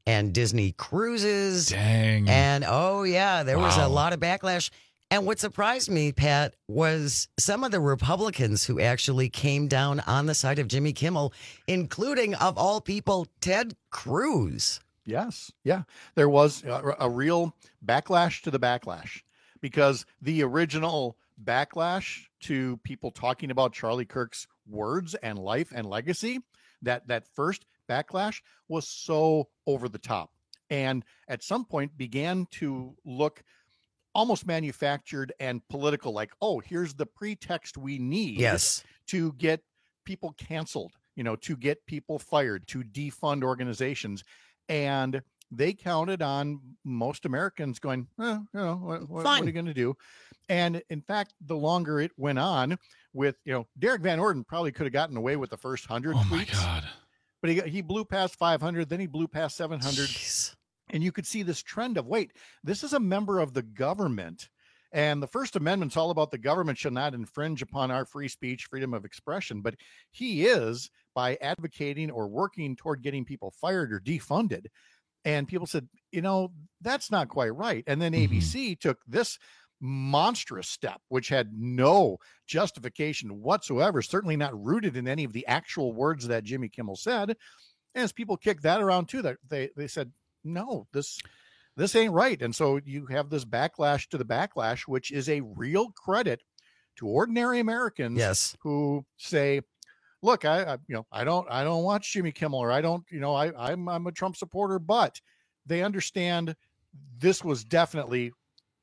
and Disney Cruises. Dang. And oh, yeah, there was Wow. a lot of backlash. And what surprised me, Pat, was some of the Republicans who actually came down on the side of Jimmy Kimmel, including, of all people, Ted Cruz. Yes. Yeah. There was a, a real backlash to the backlash, because the original backlash to people talking about Charlie Kirk's words and life and legacy, that that first backlash was so over the top, and at some point began to look almost manufactured and political, like, oh, here's the pretext we need Yes. to get people canceled, you know, to get people fired, to defund organizations. And they counted on most Americans going, eh, you know, what, what, what are you going to do? And in fact, the longer it went on with, you know, Derek Van Orden probably could have gotten away with the first hundred Oh tweets. my God. But he, he blew past five hundred, then he blew past seven hundred. Jeez. And you could see this trend of, wait, this is a member of the government. And the First Amendment's all about the government shall not infringe upon our free speech, freedom of expression. But he is, by advocating or working toward getting people fired or defunded. And people said, you know, that's not quite right. And then A B C took this monstrous step, which had no justification whatsoever, certainly not rooted in any of the actual words that Jimmy Kimmel said. And as people kicked that around too, that they, they said, no, this this ain't right. And so you have this backlash to the backlash, which is a real credit to ordinary Americans Yes. who say, look, I, I you know, I don't I don't watch Jimmy Kimmel, or I don't, you know, I I'm I'm a Trump supporter, but they understand this was definitely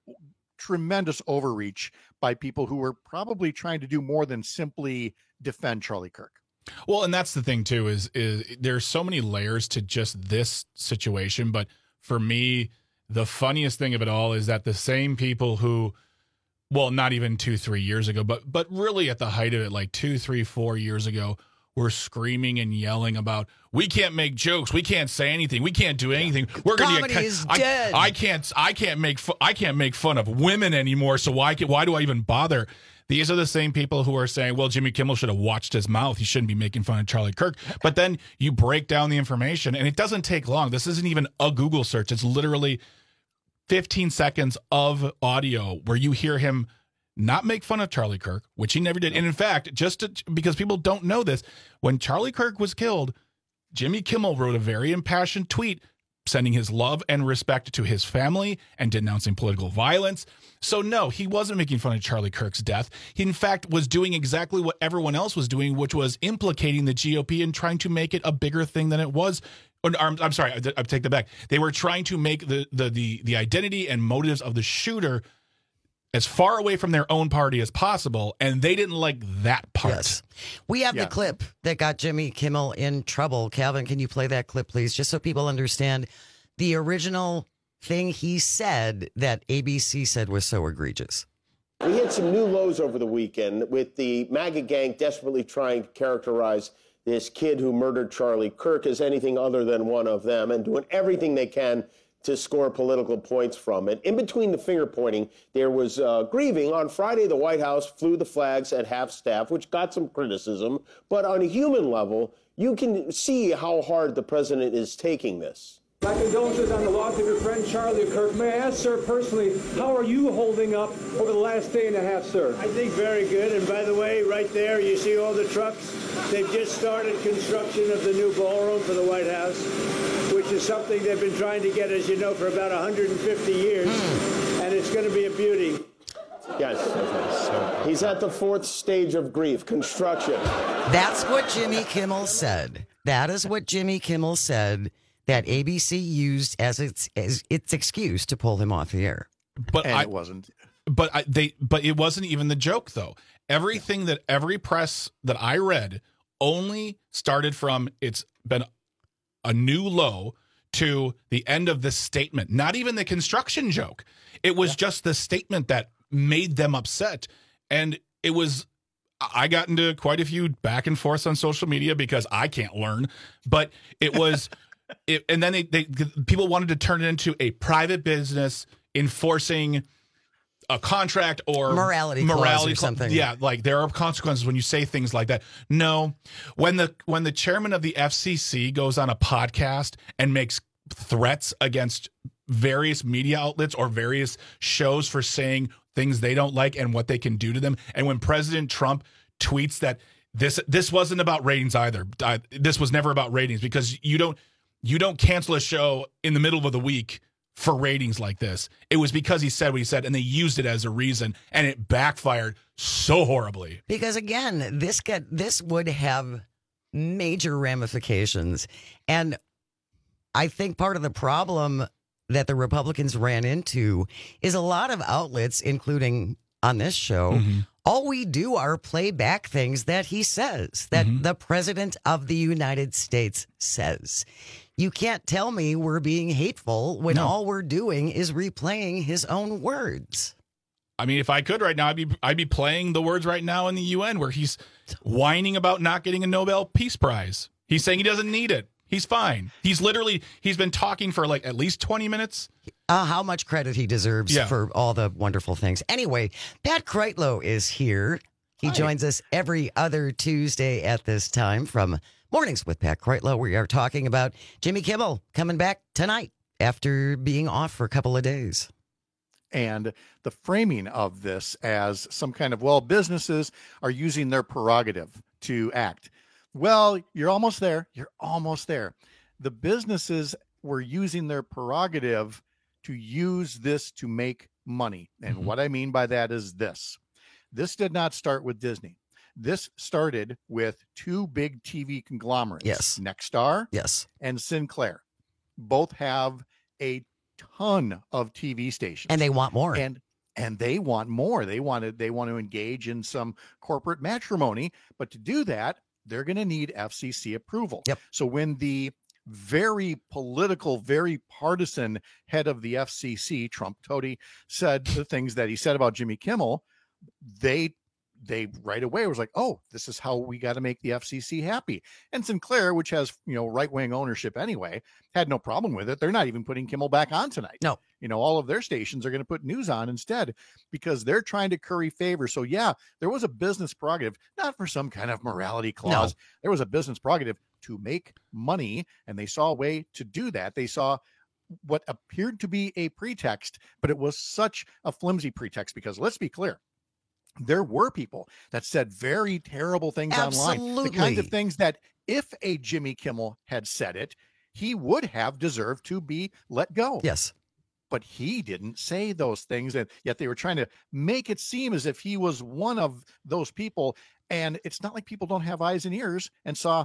tremendous overreach by people who were probably trying to do more than simply defend Charlie Kirk. Well, and that's the thing too, is is there's so many layers to just this situation. But for me, the funniest thing of it all is that the same people who, well, not even two, three years ago, but but really at the height of it, like two, three, four years ago, were screaming and yelling about, we can't make jokes, we can't say anything, we can't do anything. We're going Comedy to is I, dead. I can't I can't make fu- I can't make fun of women anymore. So why can, why do I even bother? These are the same people who are saying, well, Jimmy Kimmel should have watched his mouth. He shouldn't be making fun of Charlie Kirk. But then you break down the information, and it doesn't take long. This isn't even a Google search. It's literally fifteen seconds of audio where you hear him not make fun of Charlie Kirk, which he never did. And in fact, just to, because people don't know this, when Charlie Kirk was killed, Jimmy Kimmel wrote a very impassioned tweet sending his love and respect to his family and denouncing political violence. So no, he wasn't making fun of Charlie Kirk's death. He, in fact, was doing exactly what everyone else was doing, which was implicating the G O P and trying to make it a bigger thing than it was. Or, I'm, I'm sorry, I, I take that back. They were trying to make the, the the the identity and motives of the shooter as far away from their own party as possible, and they didn't like that part. Yes. We have Yeah. the clip that got Jimmy Kimmel in trouble. Calvin, can you play that clip, please, just so people understand the original thing he said that A B C said was so egregious? We hit some new lows over the weekend with the MAGA gang desperately trying to characterize this kid who murdered Charlie Kirk as anything other than one of them, and doing everything they can to score political points from it. In between the finger pointing, there was uh, grieving. On Friday, the White House flew the flags at half staff, which got some criticism. But on a human level, you can see how hard the president is taking this. My condolences on the loss of your friend Charlie Kirk. May I ask, sir, personally, how are you holding up over the last day and a half, sir? I think very good. And by the way, right there, you see all the trucks? They've just started construction of the new ballroom for the White House, which is something they've been trying to get, as you know, for about one hundred fifty years. And it's going to be a beauty. Yes. He's at the fourth stage of grief, construction. That's what Jimmy Kimmel said. That is what Jimmy Kimmel said that A B C used as its as its excuse to pull him off the air. But And I, it wasn't. But I, they, but it wasn't even the joke though. Everything that every press that I read only started from it's been a new low to the end of this statement. Not even the construction joke. It was yeah. just the statement that made them upset. And it was, I got into quite a few back and forths on social media because I can't learn, but it was, it, and then they, they, people wanted to turn it into a private business enforcing a contract or morality, morality clause or something. Yeah, like there are consequences when you say things like that. No, when the when the chairman of the F C C goes on a podcast and makes threats against various media outlets or various shows for saying things they don't like and what they can do to them. And when President Trump tweets that this this wasn't about ratings either, uh, this was never about ratings, because you don't you don't cancel a show in the middle of the week for ratings like this. It was because he said what he said, and they used it as a reason, and it backfired so horribly. Because again, this get this would have major ramifications, and I think part of the problem that the Republicans ran into is a lot of outlets, including on this show, mm-hmm. all we do are play back things that he says, that mm-hmm. the President of the United States says. You can't tell me we're being hateful when no. all we're doing is replaying his own words. I mean, if I could right now, I'd be I'd be playing the words right now in the U N where he's whining about not getting a Nobel Peace Prize. He's saying he doesn't need it. He's fine. He's literally, he's been talking for like at least twenty minutes. Uh, how much credit he deserves yeah. for all the wonderful things. Anyway, Pat Kreitlow is here. He Hi. joins us every other Tuesday at this time from Mornings with Pat Kreitlow. We are talking about Jimmy Kimmel coming back tonight after being off for a couple of days. And the framing of this as some kind of, well, businesses are using their prerogative to act. Well, you're almost there. You're almost there. The businesses were using their prerogative to use this to make money. And mm-hmm. what I mean by that is this. This did not start with Disney. This started with two big T V conglomerates. Yes. Nexstar. Yes. And Sinclair. Both have a ton of T V stations. And they want more. And and they want more. They want to, they want to engage in some corporate matrimony. But to do that, they're going to need F C C approval. Yep. So when the very political, very partisan head of the F C C, Trump Toady, said the things that he said about Jimmy Kimmel, they they right away was like, oh, this is how we got to make the F C C happy. And Sinclair, which has, you know, right-wing ownership anyway, had no problem with it. They're not even putting Kimmel back on tonight. No. You know, all of their stations are going to put news on instead because they're trying to curry favor. So yeah, there was a business prerogative, not for some kind of morality clause. No. There was a business prerogative to make money, and they saw a way to do that. They saw what appeared to be a pretext, but it was such a flimsy pretext because let's be clear, there were people that said very terrible things Absolutely. online. The kinds of things that if a Jimmy Kimmel had said it, he would have deserved to be let go. Yes. But he didn't say those things, and yet they were trying to make it seem as if he was one of those people. And it's not like people don't have eyes and ears and saw,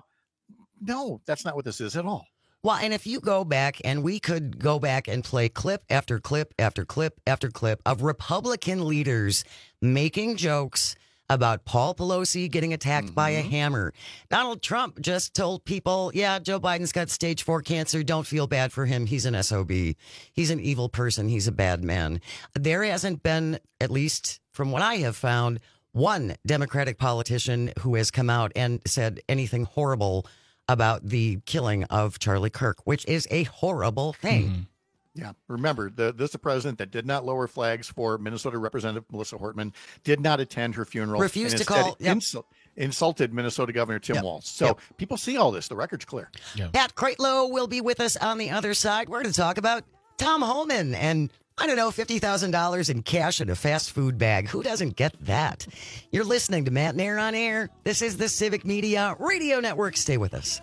no, that's not what this is at all. Well, and if you go back, and we could go back and play clip after clip after clip after clip of Republican leaders making jokes about Paul Pelosi getting attacked mm-hmm. by a hammer. Donald Trump just told people, yeah, Joe Biden's got stage four cancer. Don't feel bad for him. He's an S O B. He's an evil person. He's a bad man. There hasn't been, at least from what I have found, one Democratic politician who has come out and said anything horrible about the killing of Charlie Kirk, which is a horrible thing. Mm-hmm. Yeah. Remember, the, this is a president that did not lower flags for Minnesota Representative Melissa Hortman, did not attend her funeral. Refused to call. Yep. Insul- insulted Minnesota Governor Tim yep. Walz. So yep. people see all this. The record's clear. Yep. Pat Kreitlow will be with us on the other side. We're going to talk about Tom Homan and, I don't know, fifty thousand dollars in cash in a fast food bag. Who doesn't get that? You're listening to Matt Nair on Air. This is the Civic Media Radio Network. Stay with us.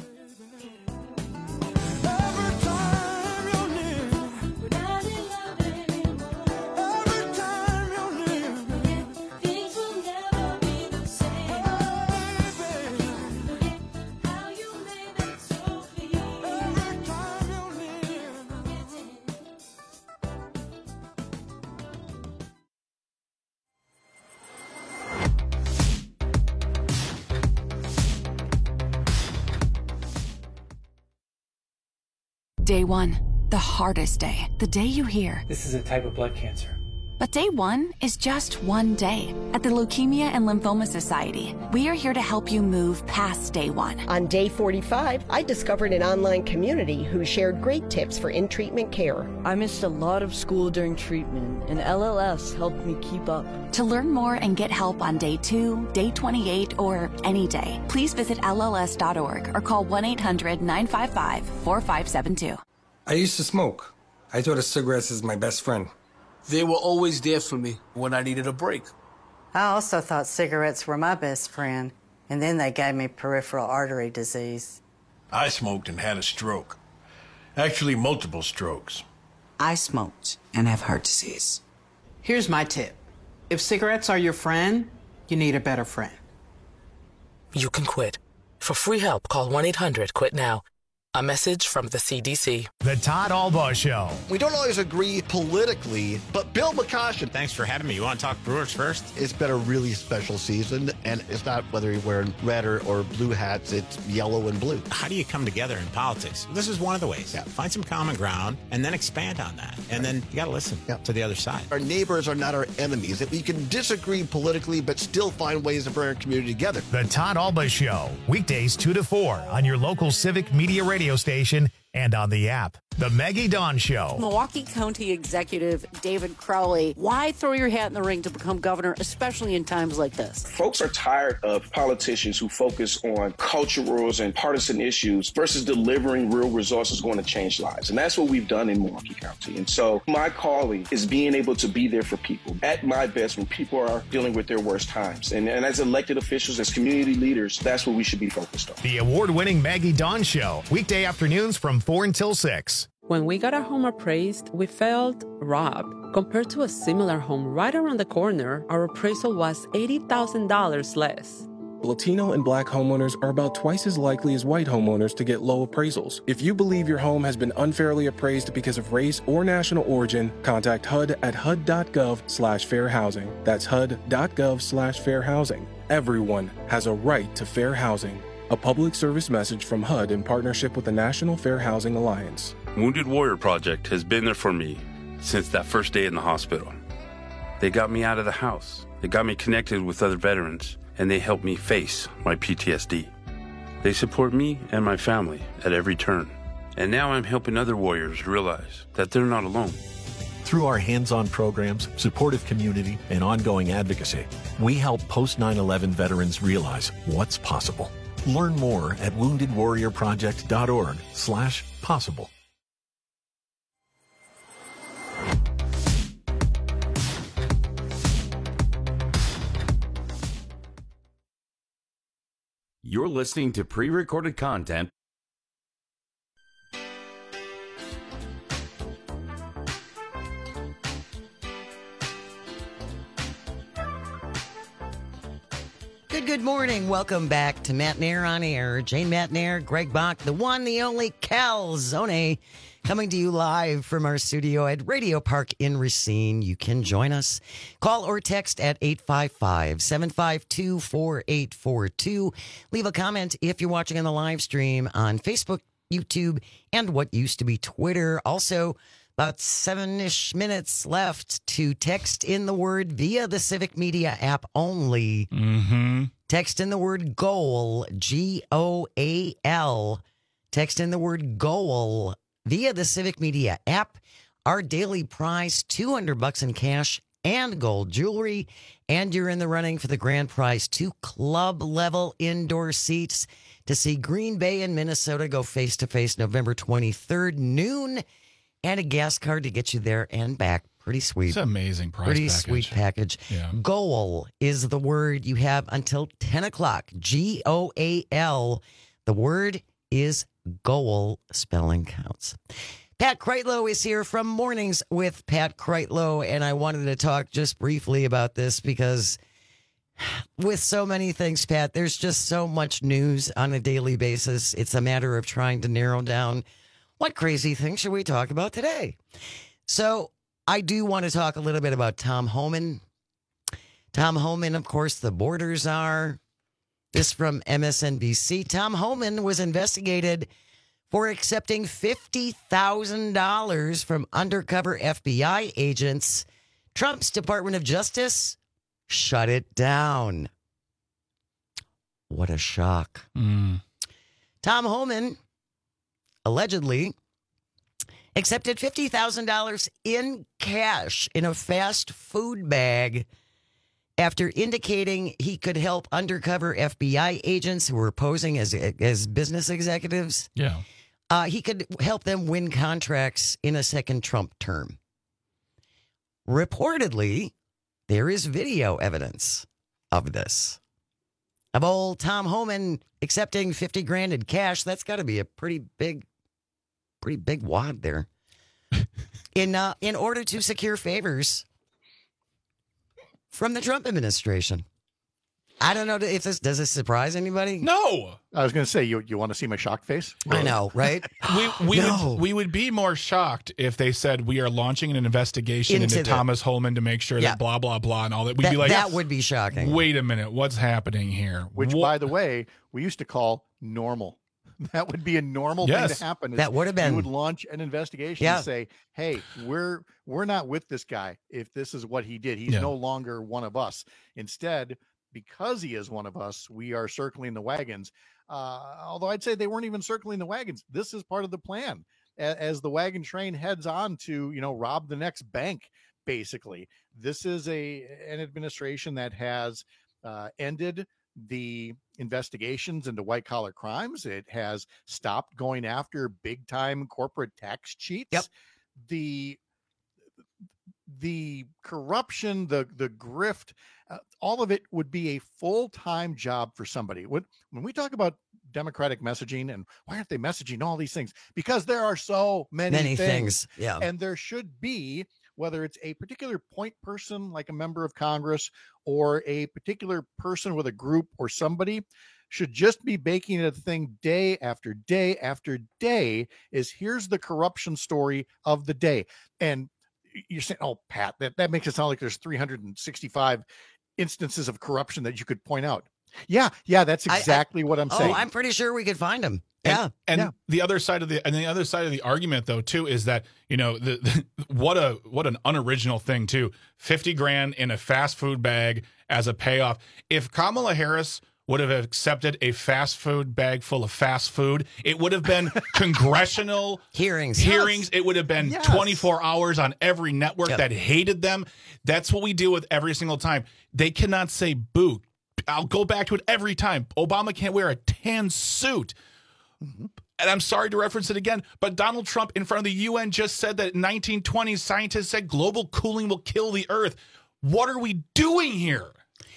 Day one, the hardest day. The day you hear, this is a type of blood cancer. But day one is just one day. At the Leukemia and Lymphoma Society, we are here to help you move past day one. On day forty-five, I discovered an online community who shared great tips for in-treatment care. I missed a lot of school during treatment, and L L S helped me keep up. To learn more and get help on day two, day twenty-eight, or any day, please visit L L S dot org or call one eight hundred nine five five four five seven two. I used to smoke. I thought of cigarettes as my best friend. They were always there for me when I needed a break. I also thought cigarettes were my best friend, and then they gave me peripheral artery disease. I smoked and had a stroke. Actually, multiple strokes. I smoked and have heart disease. Here's my tip. If cigarettes are your friend, you need a better friend. You can quit. For free help, call one eight hundred quit now. A message from the C D C. The Todd Albaugh Show. We don't always agree politically, but Bill McCoshen. Thanks for having me. You want to talk Brewers first? It's been a really special season, and it's not whether you're wearing red or, or blue hats, it's yellow and blue. How do you come together in politics? This is one of the ways. Yeah. Find some common ground and then expand on that. And then you got to listen yeah. to the other side. Our neighbors are not our enemies. That we can disagree politically, but still find ways to bring our community together. The Todd Albaugh Show. Weekdays two to four on your local Civic Media radio station and on the app. The Maggie Dawn Show. Milwaukee County Executive David Crowley, why throw your hat in the ring to become governor, especially in times like this? Folks are tired of politicians who focus on culturals and partisan issues versus delivering real resources going to change lives. And that's what we've done in Milwaukee County. And so my calling is being able to be there for people at my best when people are dealing with their worst times. And, and as elected officials, as community leaders, that's what we should be focused on. The award-winning Maggie Dawn Show. Weekday afternoons from four until six. When we got our home appraised, we felt robbed. Compared to a similar home right around the corner, our appraisal was eighty thousand dollars less. Latino and Black homeowners are about twice as likely as white homeowners to get low appraisals. If you believe your home has been unfairly appraised because of race or national origin, contact H U D at H U D dot gov slash fair housing. That's H U D dot gov slash fair housing. Everyone has a right to fair housing. A public service message from H U D in partnership with the National Fair Housing Alliance. Wounded Warrior Project has been there for me since that first day in the hospital. They got me out of the house. They got me connected with other veterans, and they helped me face my P T S D. They support me and my family at every turn. And now I'm helping other warriors realize that they're not alone. Through our hands-on programs, supportive community, and ongoing advocacy, we help post nine eleven veterans realize what's possible. Learn more at wounded warrior project dot org slash possible. You're listening to pre-recorded content. Good, good morning. Welcome back to Matt Nair on Air. Jane Matt Nair, Greg Bach, the one, the only Calzone, coming to you live from our studio at Radio Park in Racine. You can join us. Call or text at eight five five, seven five two, four eight four two. Leave a comment if you're watching on the live stream on Facebook, YouTube, and what used to be Twitter. Also, about seven-ish minutes left to text in the word via the Civic Media app only. Mm-hmm. Text in the word GOAL, G O A L. Text in the word GOAL via the Civic Media app. Our daily prize, two hundred bucks in cash and gold jewelry. And you're in the running for the grand prize, two club-level indoor seats to see Green Bay and Minnesota go face-to-face November twenty-third, noon. And a gas card to get you there and back. Pretty sweet. It's an amazing price Pretty package. sweet package. Yeah. Goal is the word you have until ten o'clock. G O A L. The word is goal. Spelling counts. Pat Kreitlow is here from Mornings with Pat Kreitlow, and I wanted to talk just briefly about this because with so many things, Pat, there's just so much news on a daily basis. It's a matter of trying to narrow down what crazy thing should we talk about today? So I do want to talk a little bit about Tom Homan. Tom Homan, of course, the borders are. This from M S N B C. Tom Homan was investigated for accepting fifty thousand dollars from undercover F B I agents. Trump's Department of Justice shut it down. What a shock. Mm. Tom Homan allegedly accepted fifty thousand dollars in cash in a fast food bag after indicating he could help undercover F B I agents who were posing as as business executives. Yeah. Uh, he could help them win contracts in a second Trump term. Reportedly, there is video evidence of this. Of old Tom Homan accepting fifty grand in cash. That's got to be a pretty big, pretty big wad there. in uh, in order to secure favors from the Trump administration. I don't know if this does this surprise anybody. No, I was going to say you. You want to see my shocked face? I know, right? we we No. would we would be more shocked if they said we are launching an investigation Into into, the- Thomas Holman to make sure Yeah. that blah blah blah and all that. We'd That, be like, that would be shocking. wait a minute, what's happening here? Which, Wha- by the way, we used to call normal. That would be a normal thing Yes. to happen. is That would have been. You would launch an investigation Yeah. and say, "Hey, we're we're not with this guy. If this is what he did, he's Yeah. no longer one of us." Instead, because he is one of us, we are circling the wagons. Uh, although I'd say they weren't even circling the wagons. This is part of the plan. A- As the wagon train heads on to, you know, rob the next bank, basically. This is a an administration that has uh, ended the investigations into white collar crimes. It has stopped going after big time corporate tax cheats. Yep. The the corruption, the the grift, uh, all of it would be a full-time job for somebody. When, when we talk about democratic messaging and why aren't they messaging all these things? Because there are so many, Many things. things, yeah. And there should be, whether it's a particular point person like a member of Congress or a particular person with a group or somebody, should just be baking a thing day after day after day is here's the corruption story of the day. And you're saying, oh, Pat, that, that makes it sound like there's three hundred sixty-five instances of corruption that you could point out. Yeah, yeah, that's I- I- exactly what I'm oh, saying. I'm pretty sure we could find him. And, Yeah. and Yeah. the other side of the and the other side of the argument though too is that you know the, the what a what an unoriginal thing too. fifty grand in a fast food bag as a payoff. If Kamala Harris would have accepted a fast food bag full of fast food, it would have been congressional Hearings. hearings. It would have been Yes. twenty-four hours on every network Yep. that hated them. That's what we deal with every single time. They cannot say boo. I'll go back to it every time. Obama can't wear a tan suit. And I'm sorry to reference it again, but Donald Trump in front of the U N just said that in nineteen twenties, scientists said global cooling will kill the earth. What are we doing here?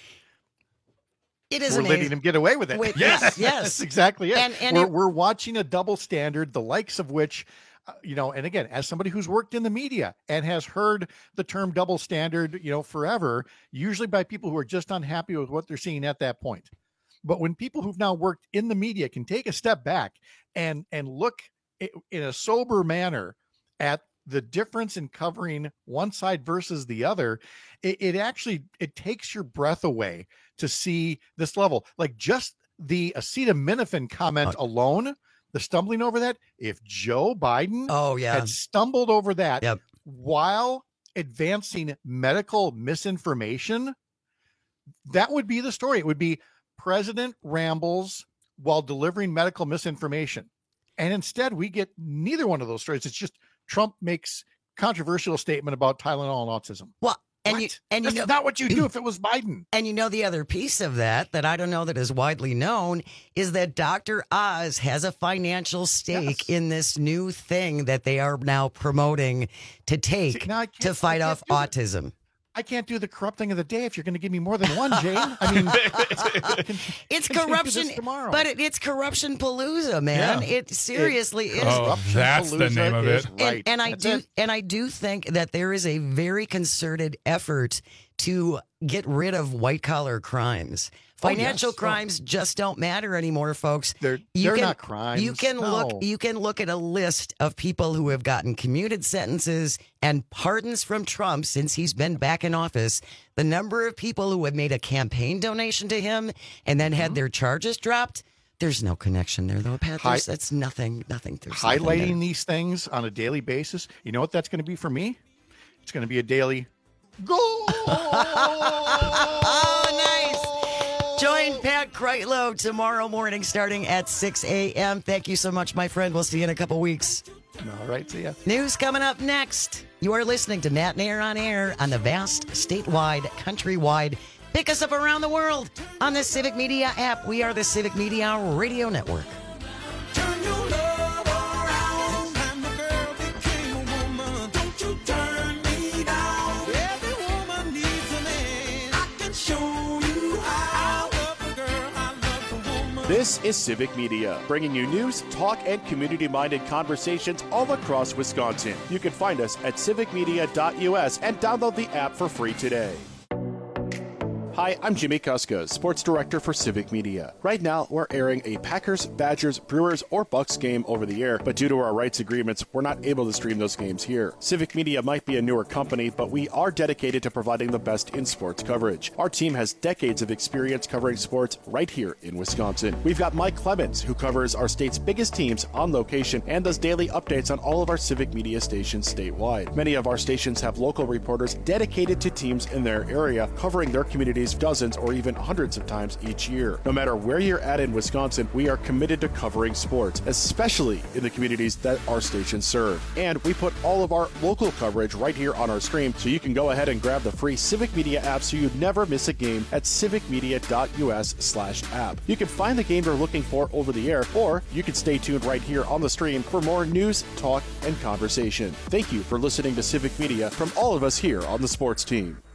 It is We're amazing. letting him get away with it. Wait, Yes. yes, yes. That's exactly it. And- and we're, it- we're watching a double standard, the likes of which, uh, you know, and again, as somebody who's worked in the media and has heard the term double standard, you know, forever, usually by people who are just unhappy with what they're seeing at that point. But when people who've now worked in the media can take a step back and and look i- in a sober manner at the difference in covering one side versus the other, it, it actually it takes your breath away to see this level. Like just the acetaminophen comment alone, the stumbling over that. If Joe Biden Oh, yeah. had stumbled over that Yep. while advancing medical misinformation, that would be the story. It would be President rambles while delivering medical misinformation. And instead, we get neither one of those stories. It's just Trump makes controversial statement about Tylenol and autism. Well, and you What? and you That's know not what you do if it was Biden. And you know the other piece of that that I don't know that is widely known is that Doctor Oz has a financial stake Yes. in this new thing that they are now promoting to take See, now I to can't- fight I off can't autism. I can't do the corrupt thing of the day if you're going to give me more than one, Jane. I mean, It's continue corruption, this tomorrow. but it, it's corruption palooza, man. Yeah. It seriously is. Oh, Corruption that's the palooza name of is it. Right. And, and I That's do, it. and I do think that there is a very concerted effort to get rid of white collar crimes. Oh, yes. Financial Oh. crimes just don't matter anymore, folks. They're You they're can- not crimes. You can No. look. You can look at a list of people who have gotten commuted sentences and pardons from Trump since he's been back in office. The number of people who have made a campaign donation to him and then Mm-hmm. had their charges dropped. There's no connection there, though, Pat. Hi- There's, that's nothing. Nothing. There's nothing there. Highlighting these things on a daily basis. You know what that's going to be for me? It's going to be a daily go. Oh, nice. Join Pat Kreitlow tomorrow morning starting at six a.m. Thank you so much, my friend. We'll see you in a couple weeks. All right, see ya. News coming up next. You are listening to Matt Nair on Air on the vast, statewide, countrywide. Pick us up around the world on the Civic Media app. We are the Civic Media Radio Network. Turn your love on. This is Civic Media, bringing you news, talk, and community-minded conversations all across Wisconsin. You can find us at civic media dot U S and download the app for free today. Hi, I'm Jimmy Kuska, Sports Director for Civic Media. Right now, we're airing a Packers, Badgers, Brewers, or Bucks game over the air, but due to our rights agreements, we're not able to stream those games here. Civic Media might be a newer company, but we are dedicated to providing the best in sports coverage. Our team has decades of experience covering sports right here in Wisconsin. We've got Mike Clemens, who covers our state's biggest teams on location and does daily updates on all of our Civic Media stations statewide. Many of our stations have local reporters dedicated to teams in their area, covering their communities dozens or even hundreds of times each year. No matter where you're at in Wisconsin, we are committed to covering sports, especially in the communities that our stations serve. And we put all of our local coverage right here on our stream, so you can go ahead and grab the free Civic Media app so you never miss a game at civic media dot U S slash app. You can find the game you're looking for over the air, or you can stay tuned right here on the stream for more news, talk, and conversation. Thank you for listening to Civic Media from all of us here on the sports team.